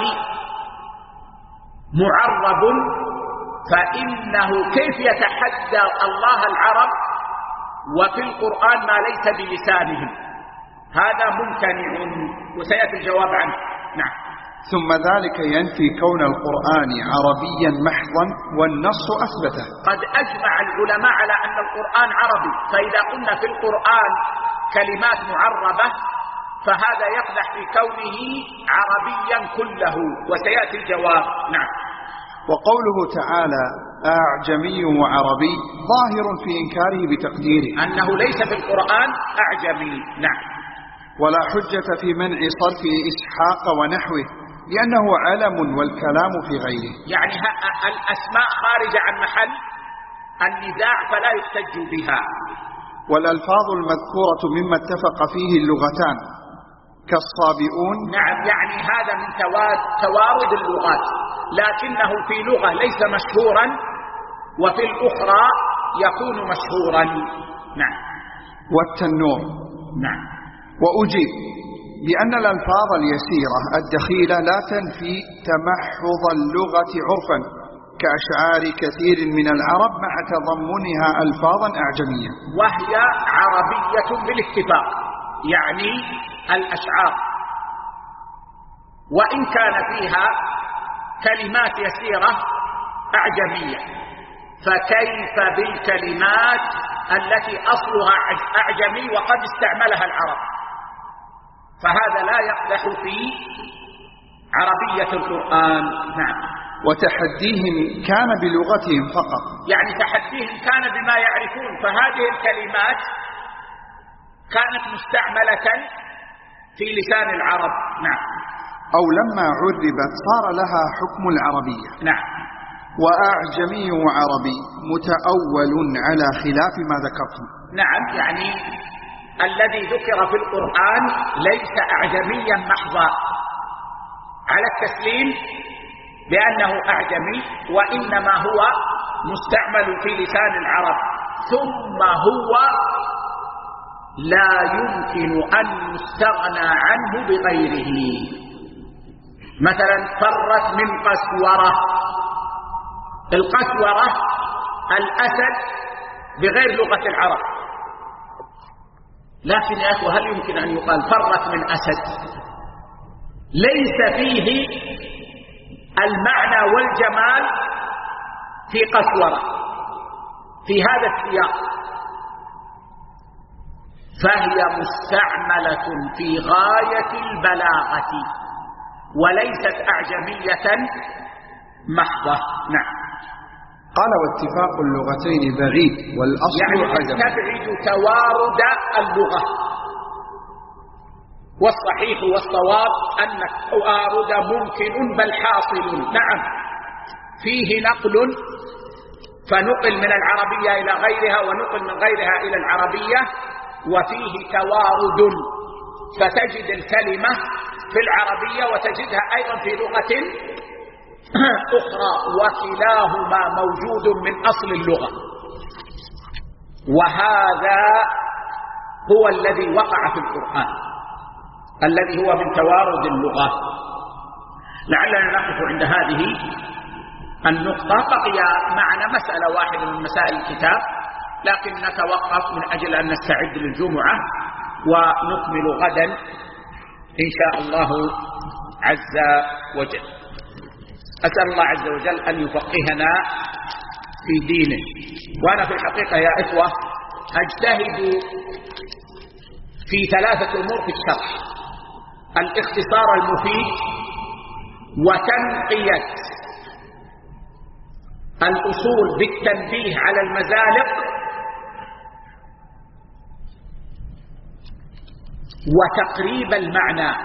معرب فإنه كيف يتحدى الله العرب وفي القرآن ما ليس بلسانهم؟ هذا ممتنع، وسيأتي الجواب عنه. نعم. ثم ذلك ينفي كون القرآن عربيا محضا والنص أثبته. قد أجمع العلماء على أن القرآن عربي، فإذا قلنا في القرآن كلمات معربة فهذا يقدح في كونه عربيا كله، وسيأتي الجواب. نعم. وقوله تعالى أعجمي وعربي ظاهر في إنكاره بتقديره أنه ليس في القرآن أعجمي. نعم. ولا حجة في منع صرف إسحاق ونحوه لأنه علم والكلام في غيره، يعني الأسماء خارجة عن محل النزاع فلا يحتج بها. والألفاظ المذكورة مما اتفق فيه اللغتان كالصابئون. نعم. يعني هذا من توارد اللغات، لكنه في لغة ليس مشهورا وفي الأخرى يكون مشهورا. نعم. والتنور. نعم. وأجيب بأن الألفاظ اليسيرة الدخيلة لا تنفي تمحض اللغة عرفا كأشعار كثير من العرب مع تضمنها ألفاظا أعجمية، وهي عربية بالاتفاق، يعني الأشعار، وإن كان فيها كلمات يسيرة أعجمية، فكيف بالكلمات التي أصلها أعجمي وقد استعملها العرب؟ فهذا لا يقدح في عربية القرآن. نعم. وتحديهم كان بلغتهم فقط، يعني تحديهم كان بما يعرفون، فهذه الكلمات كانت مستعملة في لسان العرب. نعم. أو لما عربت صار لها حكم العربية. نعم. وأعجمي وعربي متأول على خلاف ما ذكرتم. نعم. يعني الذي ذكر في القرآن ليس أعجميا محضا على التسليم بأنه أعجمي، وإنما هو مستعمل في لسان العرب، ثم هو لا يمكن أن يستغنى عنه بغيره. مثلا فرت من قسورة، القسورة الأسد بغير لغة العرب، لكن يا أخوة هل يمكن أن يقال فرت من أسد؟ ليس فيه المعنى والجمال في قسورة في هذا السياق، فهي مستعملة في غاية البلاغة وليست أعجمية محضة. نعم. قال واتفاق اللغتين بعيد والأصل يعني عدم. تبعد توارد اللغة، والصحيح والصواب أن التوارد ممكن بل حاصل. نعم، فيه نقل فنقل من العربية إلى غيرها ونقل من غيرها إلى العربية، وفيه توارد فتجد الكلمة في العربية وتجدها أيضا في لغة أخرى، وكلاهما موجود من أصل اللغة، وهذا هو الذي وقع في القرآن الذي هو من توارد اللغة. لعلنا نقف عند هذه النقطة. بقي معنا مسألة واحدة من مسائل الكتاب، لكن نتوقف من أجل أن نستعد للجمعة ونكمل غدا إن شاء الله عز وجل. أسأل الله عز وجل أن يفقهنا في دينه. وأنا في الحقيقة يا إخوة أجتهد في ثلاثة أمور في الشرح: الاختصار المفيد، وتنقية الأصول بالتنبيه على المزالق، وتقريب المعنى.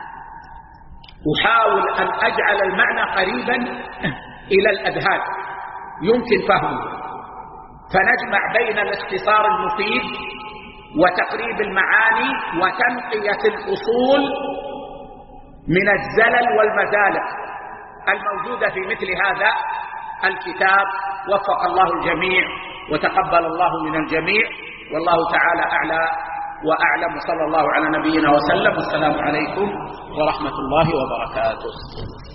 أحاول أن أجعل المعنى قريبا إلى الأذهان يمكن فهمه، فنجمع بين الاختصار المفيد وتقريب المعاني وتنقية الأصول من الزلل والمزالق الموجودة في مثل هذا الكتاب. وفق الله الجميع وتقبل الله من الجميع، والله تعالى أعلى وأعلم. صلى الله على نبينا وسلم، والسلام عليكم ورحمة الله وبركاته.